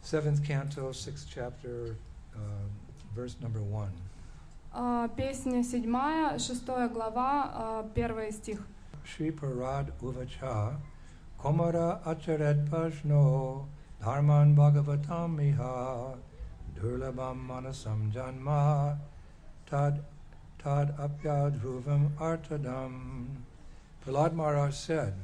7th canto, 6th chapter, verse number 1. Песня 7, 6 глава, 1 стих. Shri Parad Uvacha Komara Acharet Pashno Dharman Bhagavatam Miha Durlabam Manasam Janma Tad Apya Dhruvam Artadam. Prahlad Maharaj said,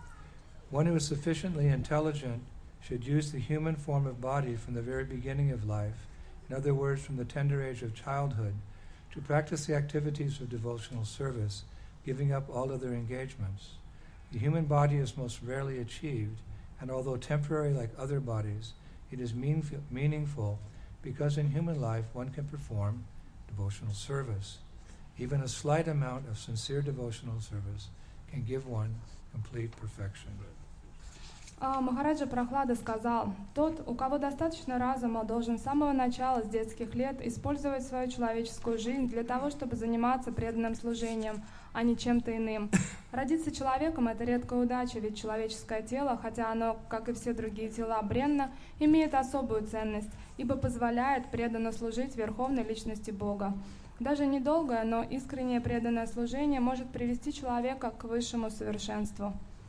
one who is sufficiently intelligent should use the human form of body from the very beginning of life, in other words, from the tender age of childhood, to practice the activities of devotional service, giving up all other engagements. The human body is most rarely achieved, and although temporary like other bodies, it is meaningful because in human life one can perform devotional service. Even a slight amount of sincere devotional service can give one complete perfection. Махараджа Прахлада сказал, тот, у кого достаточно разума, должен с самого начала, с детских лет, использовать свою человеческую жизнь для того, чтобы заниматься преданным служением, а не чем-то иным. Родиться человеком — это редкая удача, ведь человеческое тело, хотя оно, как и все другие тела, бренно, имеет особую ценность, ибо позволяет преданно служить Верховной Личности Бога. Даже недолгое, но искреннее преданное служение может привести человека к высшему совершенству.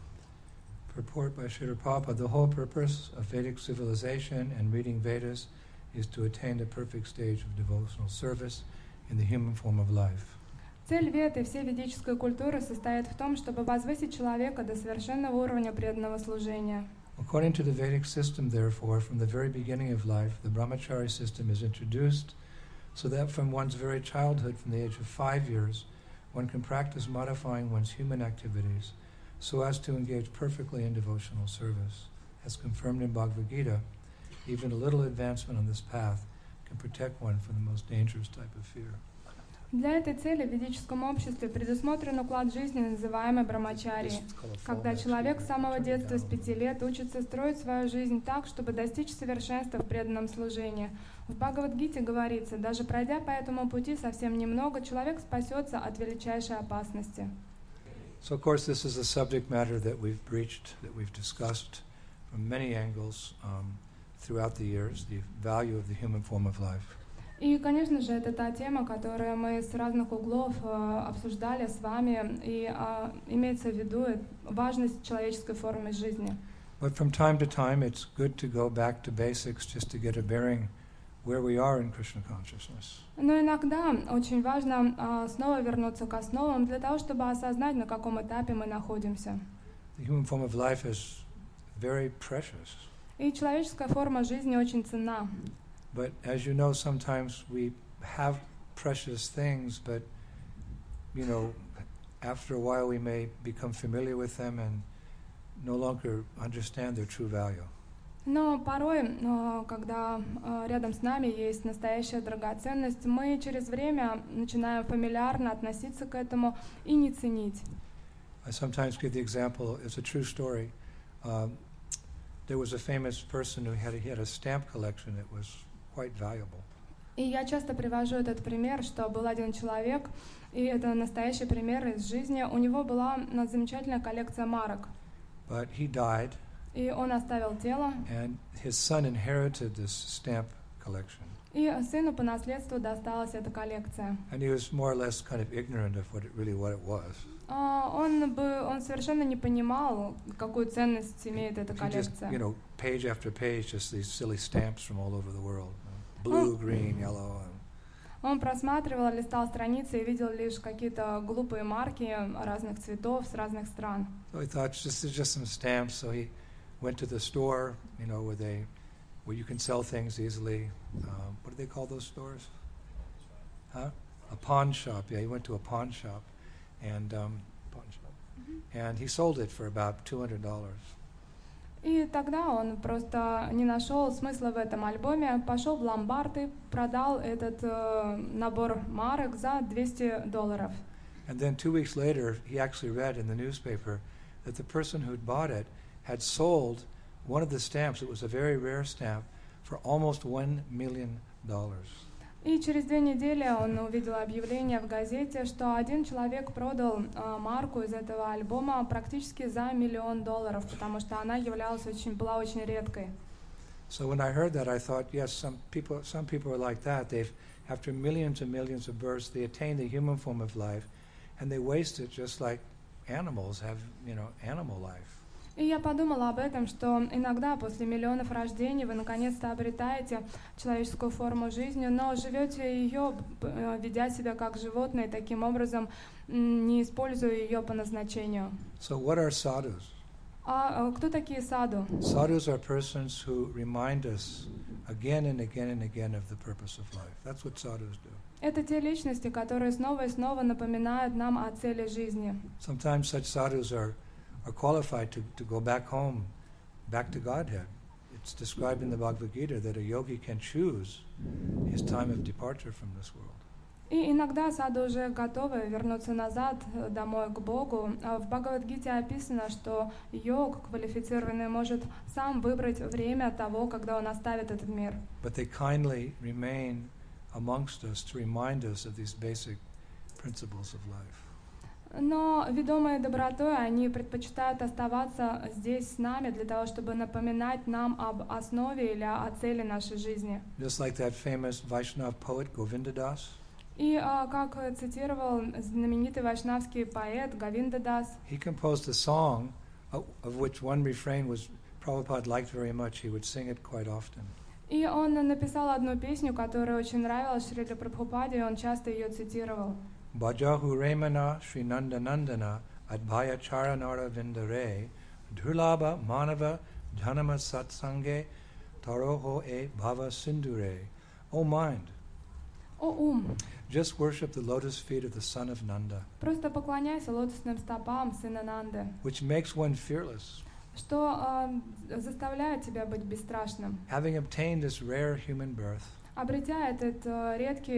Purport by Srila Prabhupada, the whole purpose of Vedic civilization and reading Vedas is to attain the perfect stage of devotional service in the human form of life. Цель Вед и всей ведической культуры состоит в том, чтобы возвысить человека до совершенного уровня преданного служения. According to the Vedic system, therefore, from the very beginning of life, the brahmachari system is introduced so that from one's very childhood, from the age of 5 years, one can practice modifying one's human activities so as to engage perfectly in devotional service. As confirmed in Bhagavad Gita, even a little advancement on this path can protect one from the most dangerous type of fear. Для этой цели в ведическом обществе предусмотрен уклад жизни, называемый брамачари, когда человек с самого детства, с 5 лет, учится строить свою жизнь так, чтобы достичь совершенства в преданном служении. В Бхагавад-гите говорится, даже пройдя по этому пути совсем немного, человек спасется от величайшей опасности. So, of course, this is a subject matter that we've breached, that we've discussed from many angles throughout the years, the value of the human form of life. И, конечно же, это та тема, которую мы с разных углов обсуждали с вами, и имеется в виду важность человеческой формы жизни. But from time to time, it's good to go back to basics just to get a bearing where we are in Krishna consciousness. Но иногда очень важно снова вернуться к основам для того, чтобы осознать, на каком этапе мы находимся. The human form of life is very precious. И человеческая форма жизни очень ценна. But as you know, sometimes we have precious things, but, you know, after a while we may become familiar with them and no longer understand their true value. Но порой, когда рядом с нами есть настоящая драгоценность, мы через время начинаем фамильярно относиться к этому и не ценить. I sometimes give the example, it's a true story. There was a famous person who had a stamp collection that was quite valuable. И я часто привожу этот пример, что был один человек, и это настоящий пример из жизни. У него была замечательная коллекция марок. But he died. И он оставил тело. And his son inherited this stamp collection. И сыну по наследству досталась эта коллекция. And he was more or less kind of ignorant of what it was. Он совершенно не понимал, какую ценность имеет эта коллекция. He just, page after page, just these silly stamps from all over the world. Blue, green, yellow. Он просматривал, листал страницы и видел лишь какие-то глупые марки разных цветов с разных стран. So he thought, this is just some stamps, so he went to the store, where you can sell things easily. What do they call those stores? Huh? A pawn shop. Yeah, he went to a pawn shop, and and he sold it for about $200. И тогда он просто не нашел смысла в этом альбоме, пошел в ломбард и продал этот набор марок за $200. And then 2 weeks later, he actually read in the newspaper that the person who'd bought it had sold one of the stamps. It was a very rare stamp for almost $1 million. И через 2 недели он увидел объявление в газете, что один человек продал марку из этого альбома практически за $1 миллион, потому что она была очень редкой. So when I heard that, I thought, yes, some people are like that. After millions and millions of births, they attain the human form of life, and they waste it just like animals have, animal life. И я подумала об этом, что иногда после миллионов рождений вы наконец-то обретаете человеческую форму жизни, но живете ее, ведя себя как животное, таким образом не используя ее по назначению. So what are sadhus? А кто такие саду? Sadhus are persons who remind us again and again and again of the purpose of life. That's what sadhus do. Это те личности, которые снова и снова напоминают нам о цели жизни. Sometimes such sadhus are qualified to go back home, back to Godhead. It's described in the Bhagavad Gita that a yogi can choose his time of departure from this world. И иногда саду уже готовы вернуться назад, домой к Богу. В Бхагавад-гите описано, что йог квалифицированный может сам выбрать время того, когда он оставит этот мир. But they kindly remain amongst us to remind us of these basic principles of life. Но, ведомые добротой, они предпочитают оставаться здесь с нами для того, чтобы напоминать нам об основе или о цели нашей жизни. Just like that famous Vaishnava poet Govinda Das. И как цитировал знаменитый вайшнавский поэт Говинда Дас, he composed a song of which one refrain was Prabhupada liked very much. He would sing it quite often. и он написал одну песню, которая очень нравилась Шриле Прабхупаде, и он часто ее цитировал. Bhajahu Remana Sri Nanda Nandana Adbhaya Charanara Vindare Dhurlabha Manava Janama Satsange Taroho E Bhava Sindure. O mind, О ум, just worship the lotus feet of the son of Nanda, просто поклоняйся лотосным стопам сына Нанды, which makes one fearless. что заставляет тебя быть бесстрашным. Having obtained this rare human birth, Обретя этот редкий,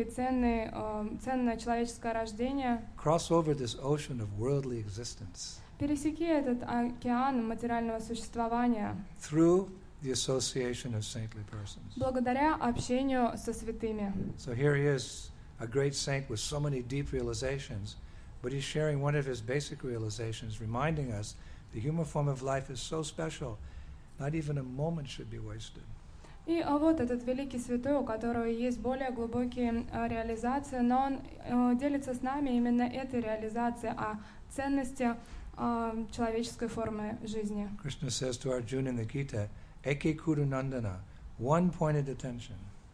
ценное человеческое рождение, cross over this ocean of worldly existence пересеки этот океан материального существования through the association of saintly persons. благодаря общению со святыми. So here he is, a great saint with so many deep realizations, but he's sharing one of his basic realizations, reminding us the human form of life is so special, not even a moment should be wasted. И вот этот великий святой, у которого есть более глубокие реализации, но он делится с нами именно этой реализацией о ценности человеческой формы жизни. Krishna says to Arjuna in the Gita, Eke Kuru Nandana, one pointed attention.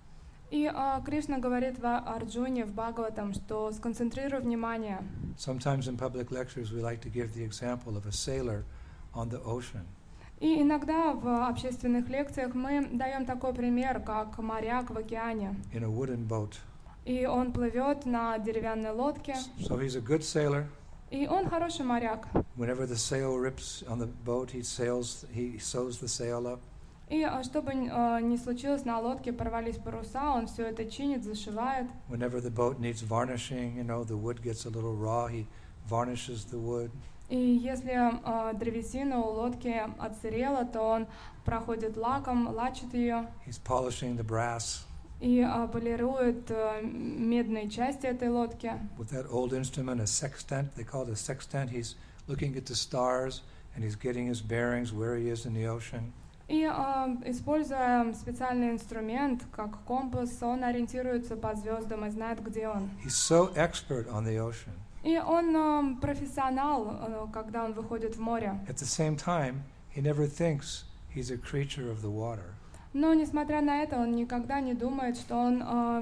И Кришна говорит в Арджуне, в Бхагаватам, что сконцентрируй внимание. Sometimes in public lectures we like to give the example of a sailor on the ocean. И иногда в общественных лекциях мы даем такой пример, как моряк в океане. In a wooden boat. И он плывет на деревянной лодке. So he's a good sailor. И он хороший моряк. Whenever the sail rips on the boat, he sews the sail up. И чтобы не случилось на лодке, порвались паруса, он все это чинит, зашивает. Whenever the boat needs varnishing, the wood gets a little raw, he varnishes the wood. И если древесина у лодки отсырела, то он проходит лаком, лачит ее. He's polishing the brass. И полирует медные части этой лодки. With that old instrument, a sextant, they call it a sextant, he's looking at the stars and he's getting his bearings where he is in the ocean. И используя специальный инструмент, как компас, он ориентируется по звездам и знает, где он. He's so expert on the ocean. И он профессионал, когда он выходит в море. At the same time, he never thinks he's a creature of the water. Но, несмотря на это, он никогда не думает, что он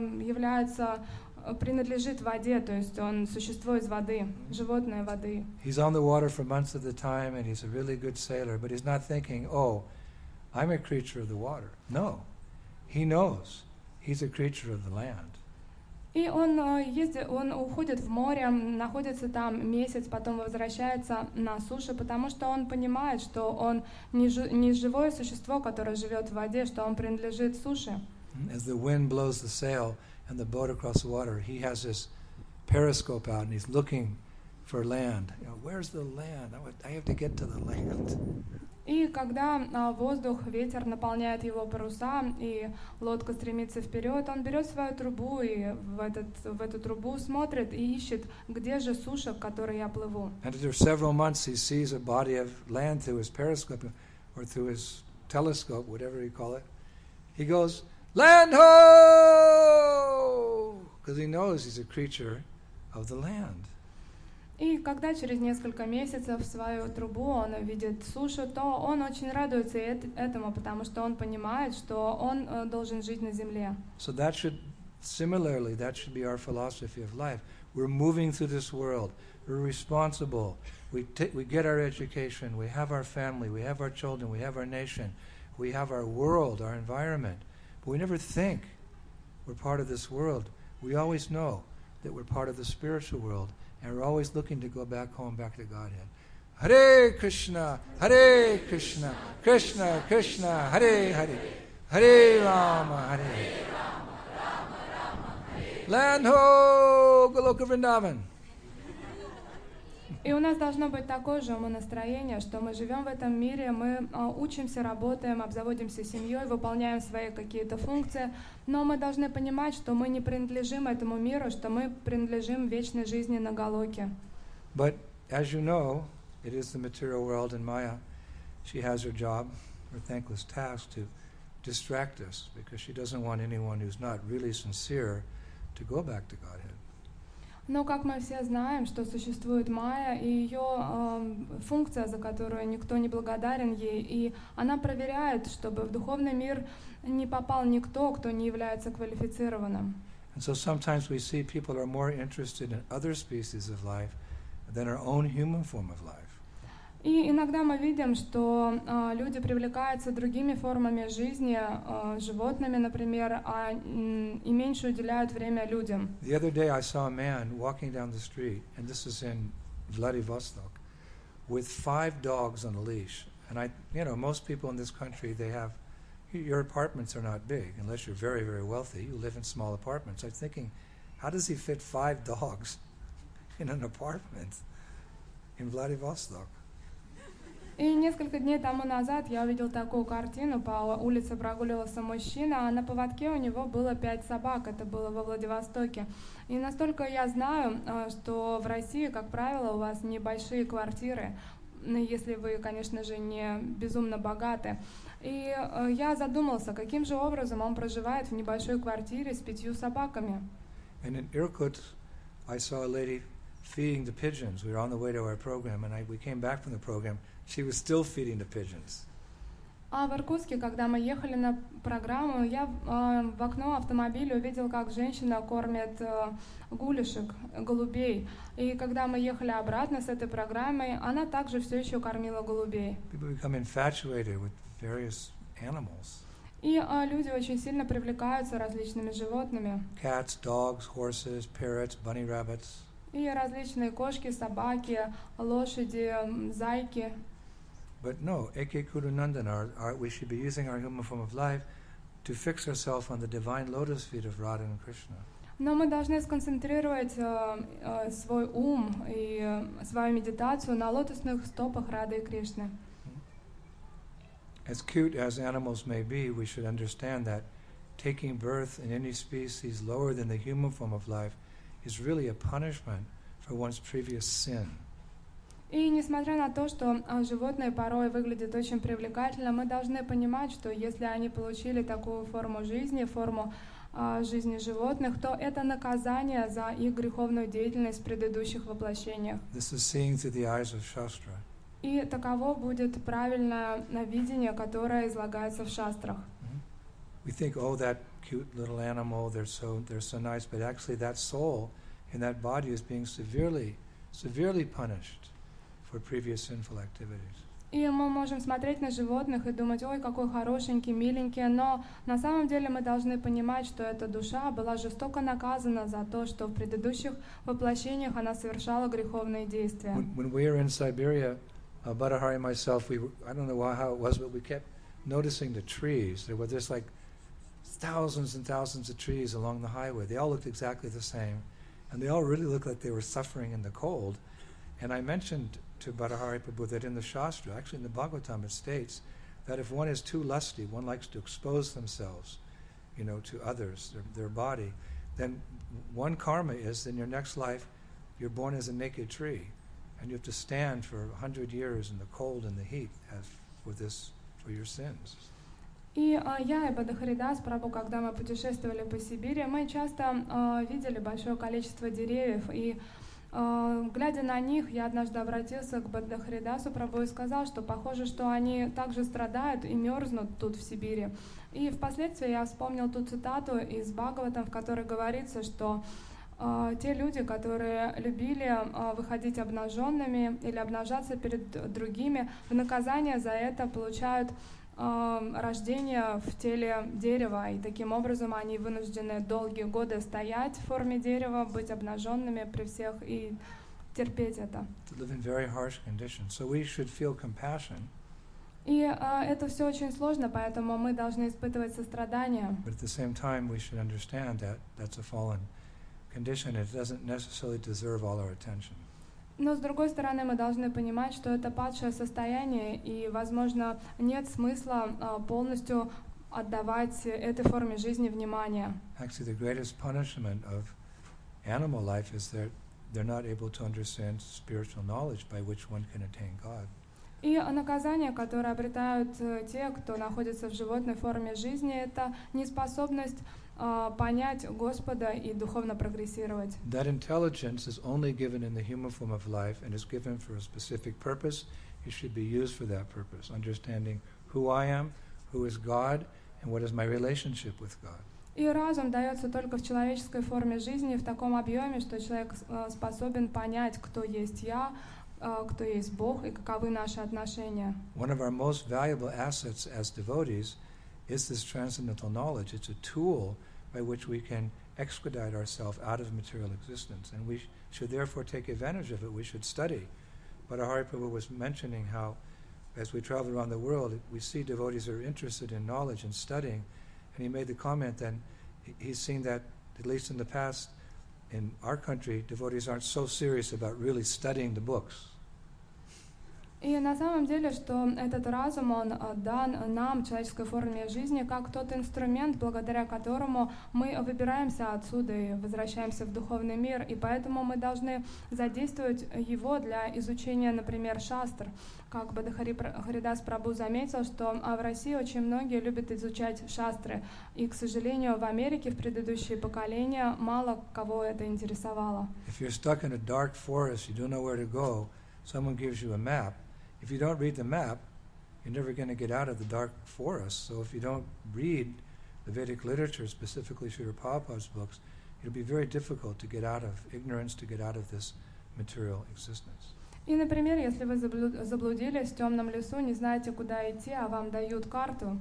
принадлежит воде, то есть он существо из воды, животное воды. He's on the water for months at a time and he's a really good sailor, but he's not thinking, oh, I'm a creature of the water. No, he knows he's a creature of the land. И он уходит в море, находится там месяц, потом возвращается на суше, потому что он понимает, что он не живое существо, которое живет в воде, что он принадлежит суше. As the wind blows the sail and the boat across the water, he has his periscope out and he's looking for land. Where's the land? I have to get to the land. И когда воздух, ветер наполняет его паруса, и лодка стремится вперед, он берет свою трубу и в эту трубу смотрит и ищет, где же суша, к которой я плыву. And after several months he sees a body of land through his periscope or through his telescope, whatever you call it, he goes, land ho! Because he knows he's a creature of the land. И когда через несколько месяцев в свою трубу он видит сушу, то он очень радуется этому, потому что он понимает, что он должен жить на земле. So that should be our philosophy of life. We're moving through this world. We're responsible. We get our education. We have our family. We have our children. We have our nation. We have our world, our environment. But we never think we're part of this world. We always know that we're part of the spiritual world. And we're always looking to go back home, back to Godhead. Hare Krishna, Krishna Krishna, Hare Hare, Hare Rama, Hare Land ho, Goloka Vrindavan. И у нас должно быть такое же умонастроение, что мы живем в этом мире, мы учимся, работаем, обзаводимся семьей, выполняем свои какие-то функции, но мы должны понимать, что мы не принадлежим этому миру, что мы принадлежим вечной жизни на Галоке. But as you know, it is the material world, and Maya, she has her job, her thankless task to distract us, because she doesn't want anyone who's not really sincere to go back to Godhead. Но, как мы все знаем, что существует Майя и ее функция, за которую никто не благодарен ей, и она проверяет, чтобы в духовный мир не попал никто, кто не является квалифицированным. And so sometimes we see people are more interested in other species of life than our own human form of life. И иногда мы видим, что люди привлекаются другими формами жизни, животными, например, и меньше уделяют время людям. The other day I saw a man walking down the street, and this is in Vladivostok, with 5 dogs on a leash. And most people in this country, your apartments are not big, unless you're very, very wealthy. You live in small apartments. I'm thinking, how does he fit 5 dogs in an apartment in Vladivostok? И несколько дней тому назад я увидел такую картину. По улице прогуливался мужчина, а на поводке у него было 5 собак. Это было во Владивостоке. И настолько я знаю, что в России, как правило, у вас небольшие квартиры, если вы, конечно же, не безумно богаты. И я задумался, каким же образом он проживает в небольшой квартире с 5 собаками. And in Irkutsk, I saw a lady feeding the pigeons. We were on the way to our program, and we came back from the program. She was still feeding the pigeons. А в Иркутске, когда мы ехали на программу, я в окно автомобиля увидел, как женщина кормит гулешек, голубей. И когда мы ехали обратно с этой программой, она также все еще кормила голубей. People become infatuated with various animals. И люди очень сильно привлекаются различными животными. Cats, dogs, horses, parrots, bunny rabbits. И различные кошки, собаки, лошади, зайки. But no, Eke Kurunandan, we should be using our human form of life to fix ourselves on the divine lotus feet of Radha and Krishna. Но мы должны сконцентрировать свой ум и свою медитацию на лотосных стопах Рады и Кришны. As cute as animals may be, we should understand that taking birth in any species lower than the human form of life is really a punishment for one's previous sin. И несмотря на то, что животные порой выглядят очень привлекательно, мы должны понимать, что если они получили такую форму жизни, форму жизни животных, то это наказание за их греховную деятельность в предыдущих воплощениях. This is seeing through the eyes of Shastra. И таково будет правильное видение, которое излагается в шастрах. We think, oh, that cute little animal, they're so nice, but actually that soul in that body is being severely punished for previous sinful activities. И мы можем смотреть на животных и думать, ой, какой хорошенький, миленький, но на самом деле мы должны понимать, что эта душа была жестоко наказана за то, что в предыдущих воплощениях она совершала греховные действия. When we were in Siberia, Badahari and myself, I don't know how it was, but we kept noticing the trees. There's like thousands and thousands of trees along the highway. They all looked exactly the same, and they all really looked like they were suffering in the cold. And I mentioned to Bharahari Prabhu that in the Shastra, actually in the Bhagavatam, it states that if one is too lusty, one likes to expose themselves, to others, their body, then one karma is in your next life, you're born as a naked tree, and you have to stand for 100 years in the cold and the heat for your sins. И я и Бадахаридас Прабху, когда мы путешествовали по Сибири, мы часто видели большое количество деревьев, и глядя на них, я однажды обратился к Бадахаридасу Прабху и сказал, что похоже, что они также страдают и мерзнут тут в Сибири. И впоследствии я вспомнил ту цитату из Бхагаватам, в которой говорится, что те люди, которые любили выходить обнаженными или обнажаться перед другими, в наказание за это получают рождение в теле дерева, и таким образом они вынуждены долгие годы стоять в форме дерева, быть обнаженными при всех и терпеть это. To live in very harsh conditions. So we should feel compassion. И это все очень сложно, поэтому мы должны испытывать сострадание. But at the same time, we should understand that that's a fallen condition. It doesn't necessarily deserve all our attention. Но, с другой стороны, мы должны понимать, что это падшее состояние, и, возможно, нет смысла полностью отдавать этой форме жизни внимание. Actually, the greatest punishment of animal life is that they're not able to understand spiritual knowledge by which one can attain God. И наказание, которое обретают те, кто находится в животной форме жизни, это неспособность понять Господа и духовно прогрессировать. That intelligence is only given in the human form of life and is given for a specific purpose. It should be used for that purpose, understanding who I am, who is God, and what is my relationship with God. И разум дается только в человеческой форме жизни в таком объеме, что человек способен понять, кто есть я, кто есть Бог и каковы наши отношения. One of our most valuable assets as devotees is this transcendental knowledge. It's a tool by which we can expedite ourselves out of material existence, and we should therefore take advantage of it. We should study. But Hari Prabhu was mentioning how, as we travel around the world, we see devotees are interested in knowledge and studying, and he made the comment that he's seen that, at least in the past, in our country, devotees aren't so serious about really studying the books. И на самом деле, что этот разум, он дан нам, человеческой форме жизни, как тот инструмент, благодаря которому мы выбираемся отсюда и возвращаемся в духовный мир. И поэтому мы должны задействовать его для изучения, например, шастр. Как Бадахаридас Прабху заметил, что в России очень многие любят изучать шастры. И, к сожалению, в Америке в предыдущие поколения мало кого это интересовало. If you're stuck in a dark forest, you don't know where to go, someone gives you a map. If you don't read the map, you're never going to get out of the dark forest. So if you don't read the Vedic literature, specifically Srila Prabhupada's books, it'll be very difficult to get out of ignorance, to get out of this material existence. И, например, если вы заблудились в темном лесу, не знаете, куда идти, а вам дают карту,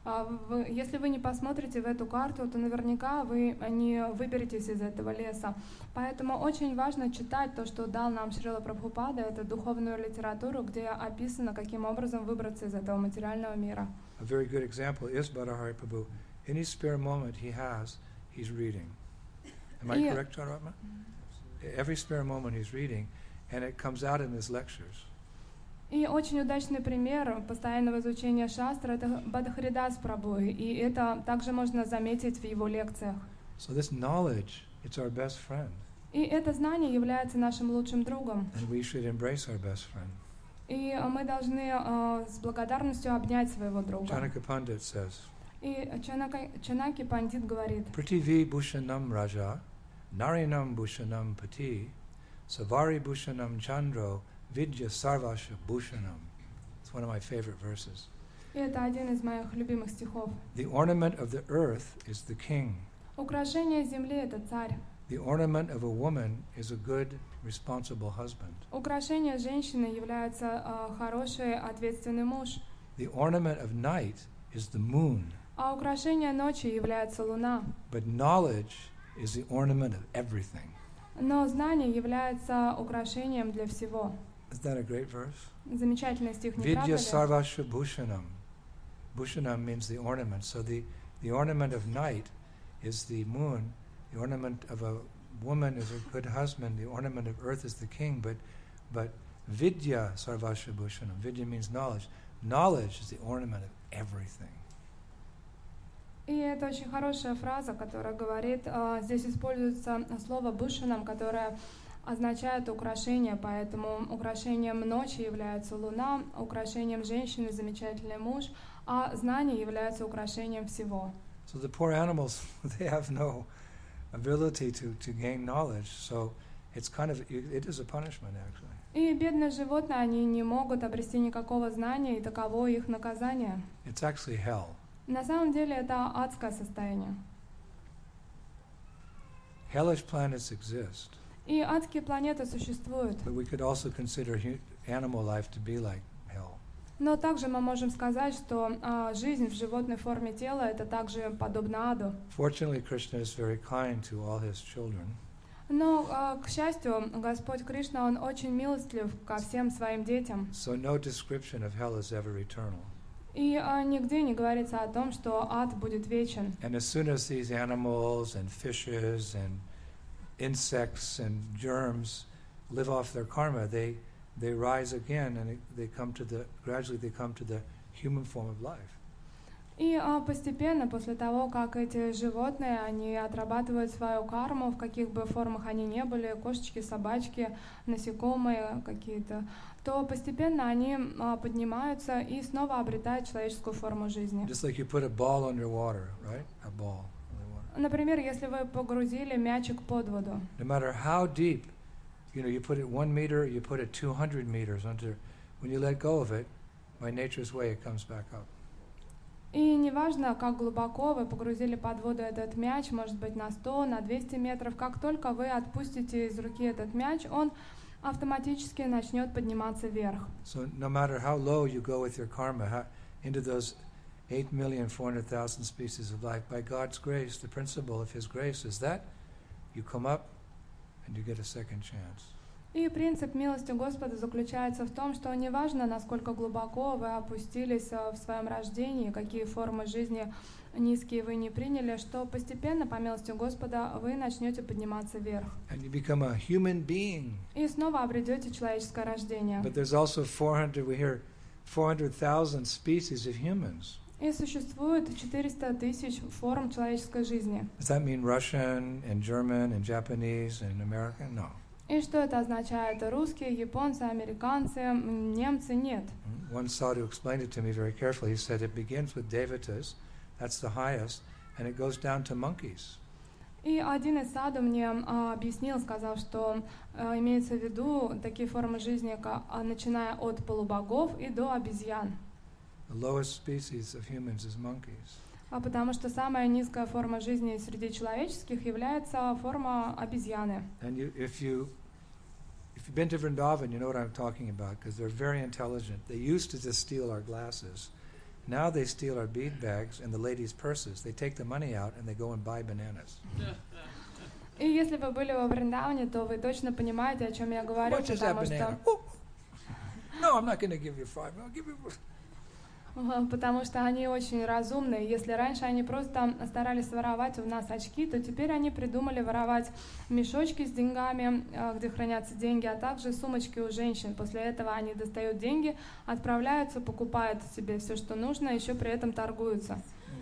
если вы не посмотрите в эту карту, то наверняка вы не выберетесь из этого леса. Поэтому очень важно читать то, что дал нам Шрила Прабхупада, это духовную литературу, где описано, каким образом выбраться из этого материального мира. A very good example is Bhattacharya Prabhu. Any spare moment he has, he's reading. Am I correct, Charatma? Every spare moment he's reading, and it comes out in his lectures. И очень удачный пример постоянного изучения шастра — это Бадахаридас Прабху, и это также можно заметить в его лекциях. So this knowledge, it's our best friend. И это знание является нашим лучшим другом. And we should embrace our best friend. И мы должны с благодарностью обнять своего друга. Chanaka Pandit says, И Чанаки Пандит говорит: Prithvi Bhushanam Raja, Narinam Bhushanam Pati, Savari Bhushanam Chandro, Vidya Sarvasha Bhushanam. It's one of my favorite verses. И это один из моих любимых стихов. The ornament of the earth is the king. Украшение земли — это царь. The ornament of a woman is a good, responsible husband. Украшение женщины является хороший, ответственный муж. The ornament of night is the moon. А украшение ночи является луна. But knowledge is the ornament of everything. Но знание является украшением для всего. Isn't that a great verse? Замечательный стих, не правда Vidya ли? Sarvasha Bhushanam. Bhushanam means the ornament. So the ornament of night is the moon. The ornament of a woman is a good husband. The ornament of earth is the king. But Vidya Sarvasha Bhushanam. Vidya means knowledge. Knowledge is the ornament of everything. И это очень хорошая фраза, которая говорит, здесь используется слово «бушанам», которое означает украшение, поэтому украшением ночи является луна, украшением женщины — замечательный муж, а знание является украшением всего. So the poor animals, they have no ability to gain knowledge, so it's kind of, it is a punishment actually. И бедные животные, они не могут обрести никакого знания, и таково их наказание. It's actually hell. На самом деле это адское состояние. Hellish planets exist, И адские планеты существуют. but we could also consider animal life to be like hell. Но также мы можем сказать, что жизнь в животной форме тела это также подобно аду. Fortunately, Krishna is very kind to all his children. Но, к счастью, Господь Кришна, Он очень милостлив ко всем своим детям. So no description of hell is ever eternal. И нигде не говорится о том, что ад будет вечен. And as soon as these animals and fishes and insects and germs live off their karma, they rise again and gradually they come to the human form of life. И постепенно, после того, как эти животные, они отрабатывают свою карму, в каких бы формах они ни были, кошечки, собачки, насекомые какие-то, то постепенно они поднимаются и снова обретают человеческую форму жизни. Just like you put a ball under water, right? A ball under water. Например, если вы погрузили мячик под воду, No matter how deep, you put it 1 meter, you put it 200 meters under, when you let go of it, by nature's way, it comes back up. и неважно, как глубоко вы погрузили под воду этот мяч, может быть на 100, на 200 метров, как только вы отпустите из руки этот мяч, он автоматически начнет подниматься вверх. So no matter how low you go with your karma, into those 8,400,000 species of life, by God's grace, the principle of His grace is that you come up and you get a second chance. И принцип милости Господа заключается в том, что неважно, насколько глубоко вы опустились в своем рождении, какие формы жизни низкие вы не приняли, что постепенно, по милости Господа, вы начнете подниматься вверх. And you become a human being. И снова обретете человеческое рождение. But there's also 400,000 species of humans. И существует 400 тысяч форм человеческой жизни. Does that mean Russian and German and Japanese and American? No. И что это означает? Русские, японцы, американцы, немцы? Нет. One sadhu explained it to me very carefully. He said it begins with devatas, that's the highest, and it goes down to monkeys. И один из саду мне объяснил, сказал, что имеется в виду такие формы жизни, начиная от полубогов и до обезьян. The lowest species of humans is monkeys. Потому что самая низкая форма жизни среди человеческих является форма обезьяны. And if you've been to Vrindavan, you know what I'm talking about, because they're very intelligent. They used to just steal our glasses. Now they steal our bead bags and the ladies' purses. They take the money out and they go and buy bananas. И если вы были во Вриндаване, то вы точно понимаете, о чем я говорю, What is that banana? No, I'm not going to give you 5. I'll give you... Потому что они очень разумные. Если раньше они просто старались воровать у нас очки, то теперь они придумали воровать мешочки с деньгами, где хранятся деньги, а также сумочки у женщин. После этого они достают деньги, отправляются, покупают себе все, что нужно, еще при этом торгуются.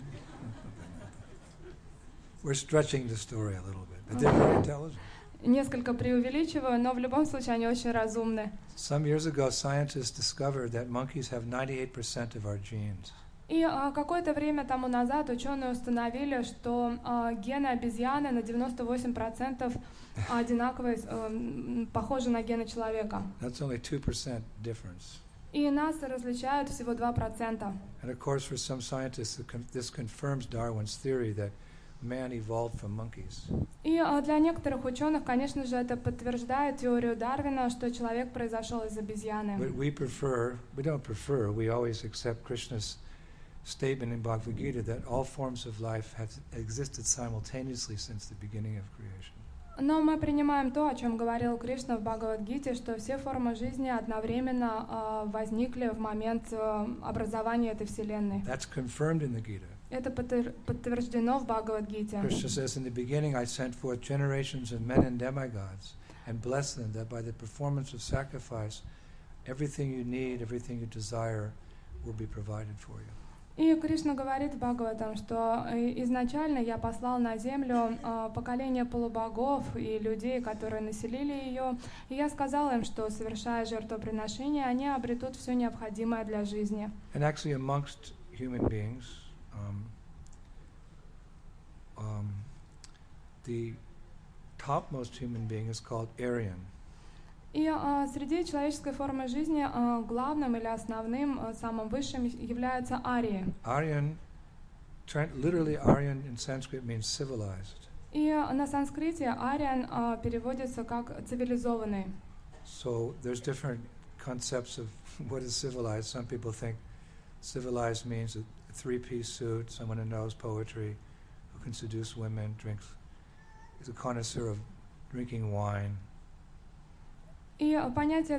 We're stretching the story a little bit, but they're very intelligent. Несколько преувеличиваю, но в любом случае они очень разумны. Some years ago, scientists discovered that monkeys have 98% of our genes. И какое-то время тому назад ученые установили, что гены обезьяны на 98% одинаковые, похожи на гены человека. That's only 2% difference. И нас различают всего 2%. And of course, for some scientists, this confirms Darwin's theory that man evolved from monkeys. И для некоторых ученых, конечно же, это подтверждает теорию Дарвина, что человек произошел из обезьяны. But we always accept Krishna's statement in Bhagavad Gita that all forms of life have existed simultaneously since the beginning of creation. Но мы принимаем то, о чем говорил Кришна в Бхагавад-гите, что все формы жизни одновременно возникли в момент образования этой вселенной. That's confirmed in the Gita. Это подтверждено в Бхагавад-гите. Krishna says, in the beginning I sent forth generations of men and demigods and blessed them that by the performance of sacrifice everything you need, everything you desire will be provided for you. И Кришна говорит в Бхагаватам, что изначально я послал на землю поколение полубогов и людей, которые населили ее, и я сказал им, что, совершая жертвоприношение, они обретут все необходимое для жизни. And actually amongst human beings, the topmost human being is called Aryan. И среди человеческой формы жизни главным или основным, самым высшим являются арии. Aryan, literally Aryan in Sanskrit means civilized. И на санскрите ариан переводится как цивилизованный. So there's different concepts of what is civilized. Some people think civilized means a three-piece suit, someone who knows poetry, who can seduce women, is a connoisseur of drinking wine. И понятия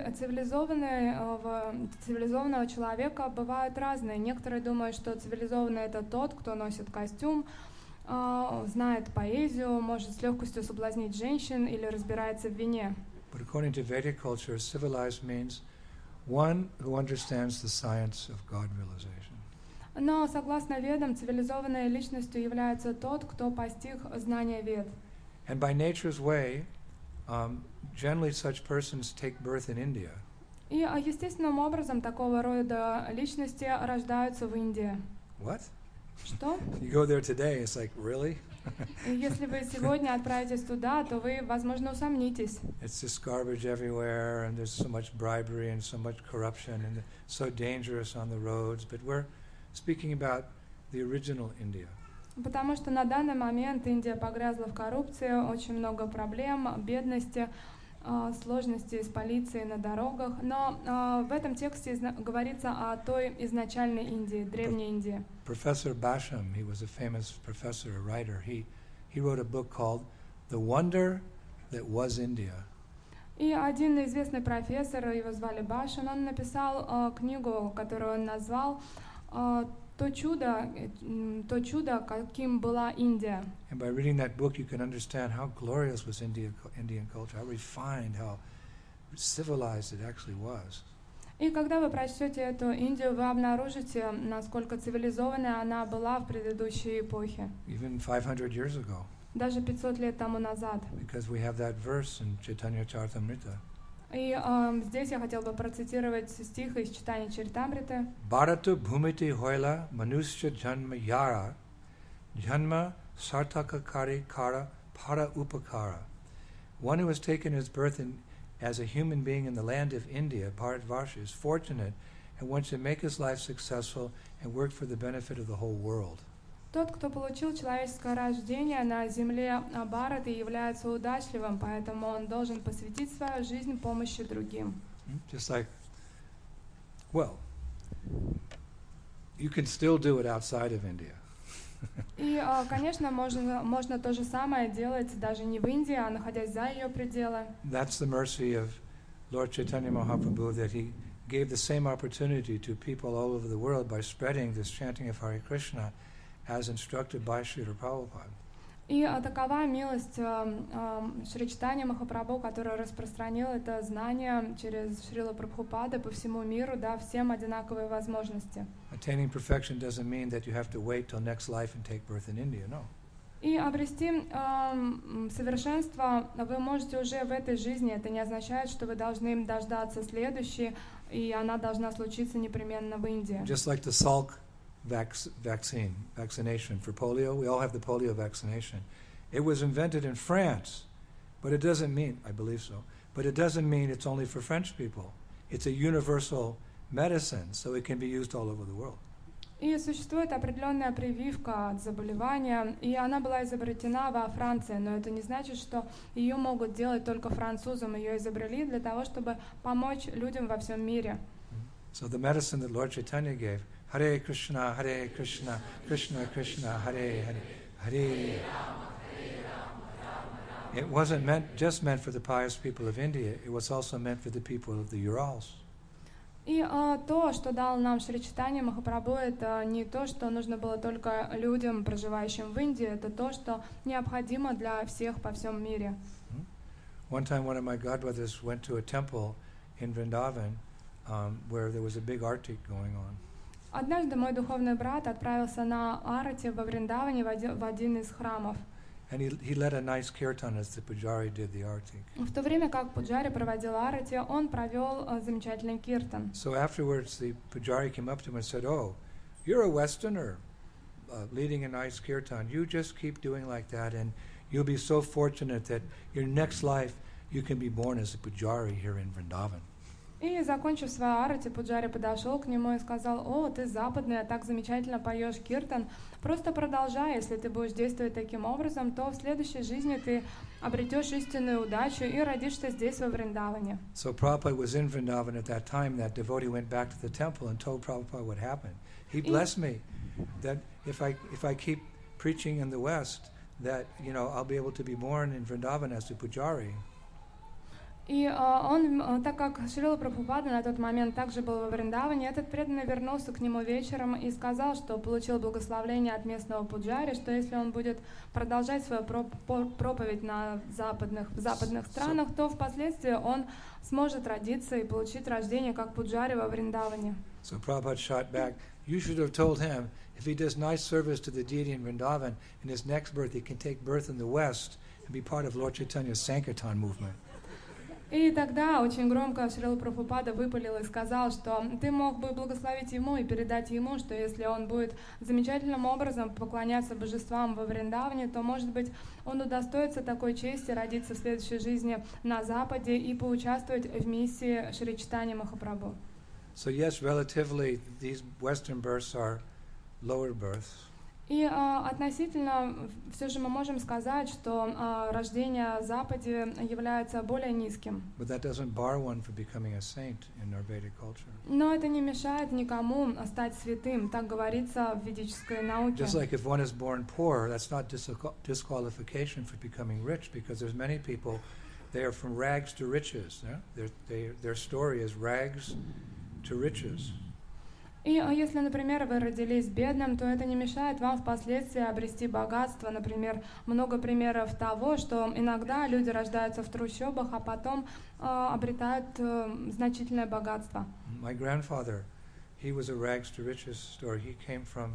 цивилизованного человека бывают разные. Некоторые думают, что цивилизованный — это тот, кто носит костюм, знает поэзию, может с легкостью соблазнить женщин или разбирается в вине. But according to Vedic culture, civilized means one who understands the science of God realization. Но, согласно Ведам, цивилизованной личностью является тот, кто постиг знания Вед. And by nature's way, generally such persons take birth in India. И естественным образом такого рода личности рождаются в Индии. What? Что? You go there today, it's like, really? Если вы сегодня отправитесь туда, то вы, возможно, усомнитесь. It's just garbage everywhere, and there's so much bribery and so much corruption, and it's so dangerous on the roads. But we're speaking about the original India. Потому что на данный момент Индия погрязла в коррупции, очень много проблем, бедности, сложностей с полицией на дорогах. Но в этом тексте говорится о той изначальной Индии, древней Индии. Professor Basham, he was a famous professor, a writer. He wrote a book called The Wonder That Was India. И один известный профессор, его звали Башам, он написал книгу, которую он назвал то чудо, каким была Индия. And by reading that book, you can understand how glorious was Indian culture, how refined, how civilized it actually was. И когда вы прочтете эту Индию, вы обнаружите, насколько цивилизованной она была в предыдущей эпохе. Even 500 years ago. Даже 500 лет тому назад. Because we have that verse in Chaitanya Charitamrita. И здесь я хотела бы процитировать стих из читания Чаритамриты. Bharatu bhumiti hoila manusya janma yara janma sartakakari kara para upakara. One who has taken his birth as a human being in the land of India, Bharatvarsha, is fortunate and wants to make his life successful and work for the benefit of the whole world. Тот, кто получил человеческое рождение на земле Бхараты, является удачливым, поэтому он должен посвятить свою жизнь помощи другим. Just like, well, you can still do it outside of India. И, конечно, можно то же самое делать даже не в Индии, а находясь за ее пределы. That's the mercy of Lord Chaitanya Mahaprabhu, that he gave the same opportunity to people all over the world by spreading this chanting of Hare Krishna as instructed by Srila Prabhupada. И такова милость Шри Чайтанья Махапрабху, который распространил это знание через Шрила Прабхупада по всему миру, дав всем одинаковые возможности. Attaining perfection doesn't mean that you have to wait till next life and take birth in India, no. И обрести совершенство вы можете уже в этой жизни. Это не означает, что вы должны дождаться следующей, и она должна случиться непременно в Индии. Just like the Salk vaccination for polio. We all have the polio vaccination. It was invented in France, but it doesn't mean, I believe so, but it doesn't mean it's only for French people. It's a universal medicine, so it can be used all over the world. И существует определенная прививка от заболевания, и она была изобретена во Франции, но это не значит, что ее могут делать только французам. Ее изобрели для того, чтобы помочь людям во всем мире. So the medicine that Lord Chaitanya gave, Hare Krishna, Krishna Krishna, Hare Hare, Hare. It wasn't just meant for the pious people of India, it was also meant for the people of the Urals. И то, что дал нам Шри Чайтанья Махапрабху, это не то, что нужно было только людям, проживающим в Индии, это то, что необходимо для всех по всем мире. One time one of my godbrothers went to a temple in Vrindavan where there was a big arti going on. Однажды мой духовный брат отправился на арати во Вриндаване в один из храмов. And he led a nice kirtan as the pujari did the arti. В то время как пуджари проводил арати, он провел замечательный киртан. So afterwards the pujari came up to him and said, "Oh, you're a Westerner leading a nice kirtan. You just keep doing like that, and you'll be so fortunate that your next life you can be born as a pujari here in Vrindavan. И, закончив свою арати, Пуджари подошел к нему и сказал: «О, ты западный, а так замечательно поешь киртан. Просто продолжай, если ты будешь действовать таким образом, то в следующей жизни ты обретешь истинную удачу и родишься здесь, во Вриндаване». So Prabhupada was in Vrindavan at that time. That devotee went back to the temple and told Prabhupada what happened. He blessed me that if I keep preaching in the West, that I'll be able to be born in Vrindavan as a pujari. И он, так как Шрила Прабхупада на тот момент также был во Вриндаване, этот преданный вернулся к нему вечером и сказал, что получил благословение от местного пуджари, что если он будет продолжать свою проповедь в западных странах, то впоследствии он сможет родиться и получить рождение как пуджари во Вриндаване. So Prabhupada shot back, you should have told him, if he does nice service to the deity in Vrindavan, in his next birth he can take birth in the West and be part of Lord Chaitanya's Sankirtan movement. И тогда очень громко Шрила Прабхупада выпалил и сказал, что ты мог бы благословить ему и передать ему, что если он будет замечательным образом поклоняться божествам во Вриндаване, то, может быть, он удостоится такой чести родиться в следующей жизни на Западе и поучаствовать в миссии Шри Чайтаньи Махапрабху. So yes, relatively, these Western births are lower births. И относительно, все же мы можем сказать, что рождение в Западе является более низким. But that doesn't bar one from becoming a saint in our Vedic culture. Но это не мешает никому стать святым, так говорится в ведической науке. Just like if one is born poor, that's not disqualification for becoming rich, because there's many people, they are from rags to riches. Yeah? Their story is rags to riches. И если, например, вы родились бедным, то это не мешает вам впоследствии обрести богатство. Например, много примеров того, что иногда люди рождаются в трущобах, а потом обретают значительное богатство. My grandfather, he was a rags to riches story. He came from,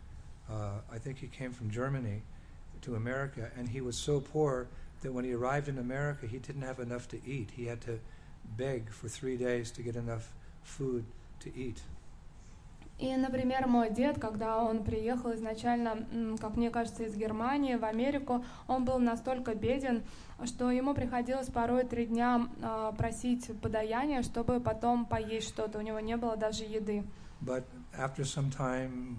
I think he came from Germany to America, and he was so poor that when he arrived in America, he didn't have enough to eat. He had to beg for 3 days to get enough food to eat. И, например, мой дед, когда он приехал изначально, как мне кажется, из Германии в Америку, он был настолько беден, что ему приходилось порой 3 дня просить подаяния, чтобы потом поесть что-то. У него не было даже еды. But after some time,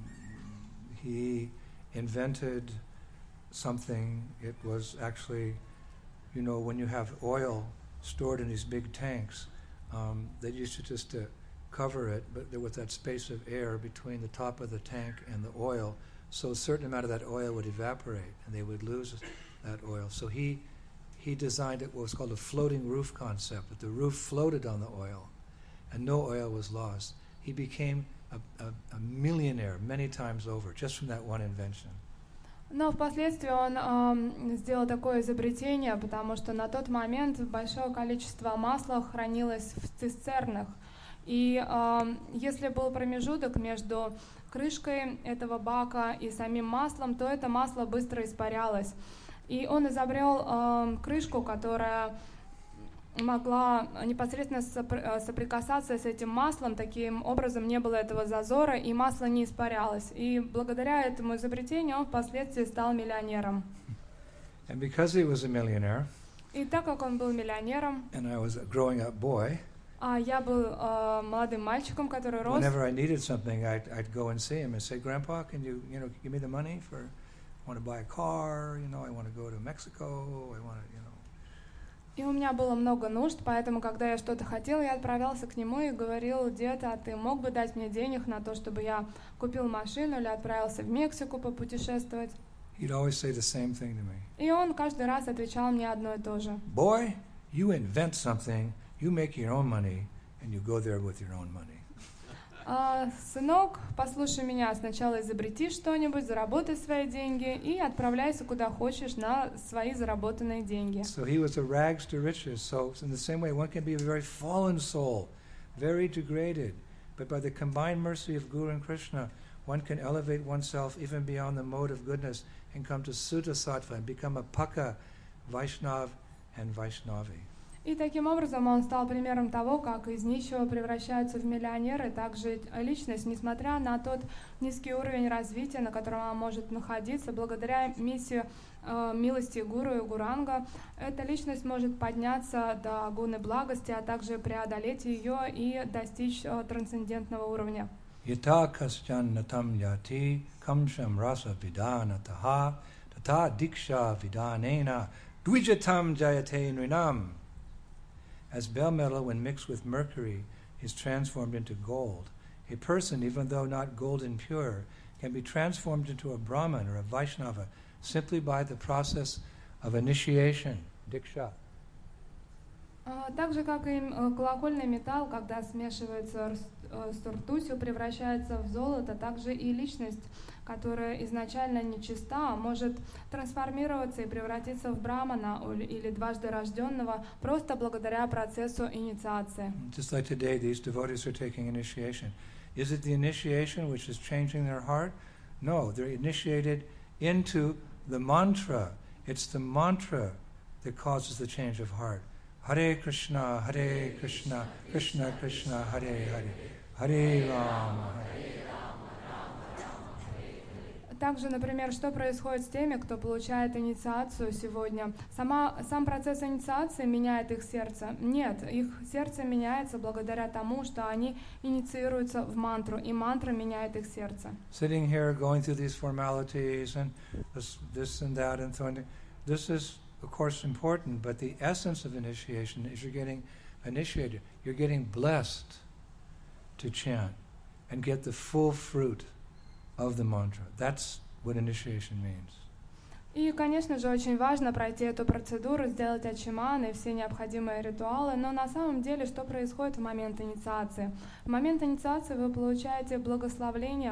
he invented something. It was actually, when you have oil stored in these big tanks, they used to just cover it, but there was that space of air between the top of the tank and the oil, so a certain amount of that oil would evaporate and they would lose that oil. So he designed what was called a floating roof concept, that the roof floated on the oil and no oil was lost. He became a millionaire many times over just from that one invention. Но впоследствии он сделал такое изобретение, потому что на тот момент большое количество масла хранилось в цистернах. И если был промежуток между крышкой этого бака и самим маслом, то это масло быстро испарялось. И он изобрел крышку, которая могла непосредственно соприкасаться с этим маслом, таким образом не было этого зазора, и масло не испарялось. И благодаря этому изобретению он впоследствии стал миллионером. And because he was a millionaire, и так как он был миллионером, and I was a growing up boy, я был молодым мальчиком, который рос. Whenever I needed something, I'd go and see him and say, "Grandpa, can you give me the money for? I want to buy a car. I want to go to Mexico. I want to, И у меня было много нужд, поэтому, когда я что-то хотел, я отправлялся к нему и говорил: дед, а ты мог бы дать мне денег на то, чтобы я купил машину или отправился в Мексику попутешествовать? He'd always say the same thing to me. И он каждый раз отвечал мне одно и то же. Boy, you invent something. You make your own money, and you go there with your own money. Сынок, послушай меня, сначала изобрети что-нибудь, заработай свои деньги и отправляйся куда хочешь на свои заработанные деньги. So he was a rags to riches. So in the same way, one can be a very fallen soul, very degraded, but by the combined mercy of Guru and Krishna, one can elevate oneself even beyond the mode of goodness and come to Sutta Sattva and become a Paka, Vaishnav, and Vaishnavi. И таким образом он стал примером того, как из нищего превращаются в миллионеры. Также личность, несмотря на тот низкий уровень развития, на котором она может находиться, благодаря миссии милости гуру и гуранга, эта личность может подняться до гуны благости, а также преодолеть ее и достичь трансцендентного уровня. Yata kaschan natam yati kamsham rasa vidanataha tata diksha vidanena dvijatam jayate nrinam. As bell metal, when mixed with mercury, is transformed into gold, a person, even though not golden pure, can be transformed into a Brahman or a Vaishnava simply by the process of initiation, diksha. Так же, как и колокольный металл, когда смешивается с ртутью, превращается в золото, также и личность, которая изначально нечиста, может трансформироваться и превратиться в брамана или дважды рожденного просто благодаря процессу инициации. Just like today, these devotees are taking initiation. Is it the initiation which is changing their heart? No, they're initiated into the mantra. It's the mantra that causes the change of heart. Hare Krishna, Krishna Krishna, Hare Hare, Hare Rama, Hare. Также, например, что происходит с теми, кто получает инициацию сегодня? Сам процесс инициации меняет их сердце? Нет, их сердце меняется благодаря тому, что они инициируются в мантру, и мантра меняет их сердце. Sitting here, going through these formalities and this and that and so on, this is, of course, important, but the essence of initiation is you're getting initiated. You're getting blessed to chant and get the full fruit of the mantra. That's what initiation means. И, конечно же, очень важно пройти эту процедуру, сделать ачиманы, все необходимые ритуалы, но на самом деле, что происходит в момент инициации? В момент инициации вы получаете благословление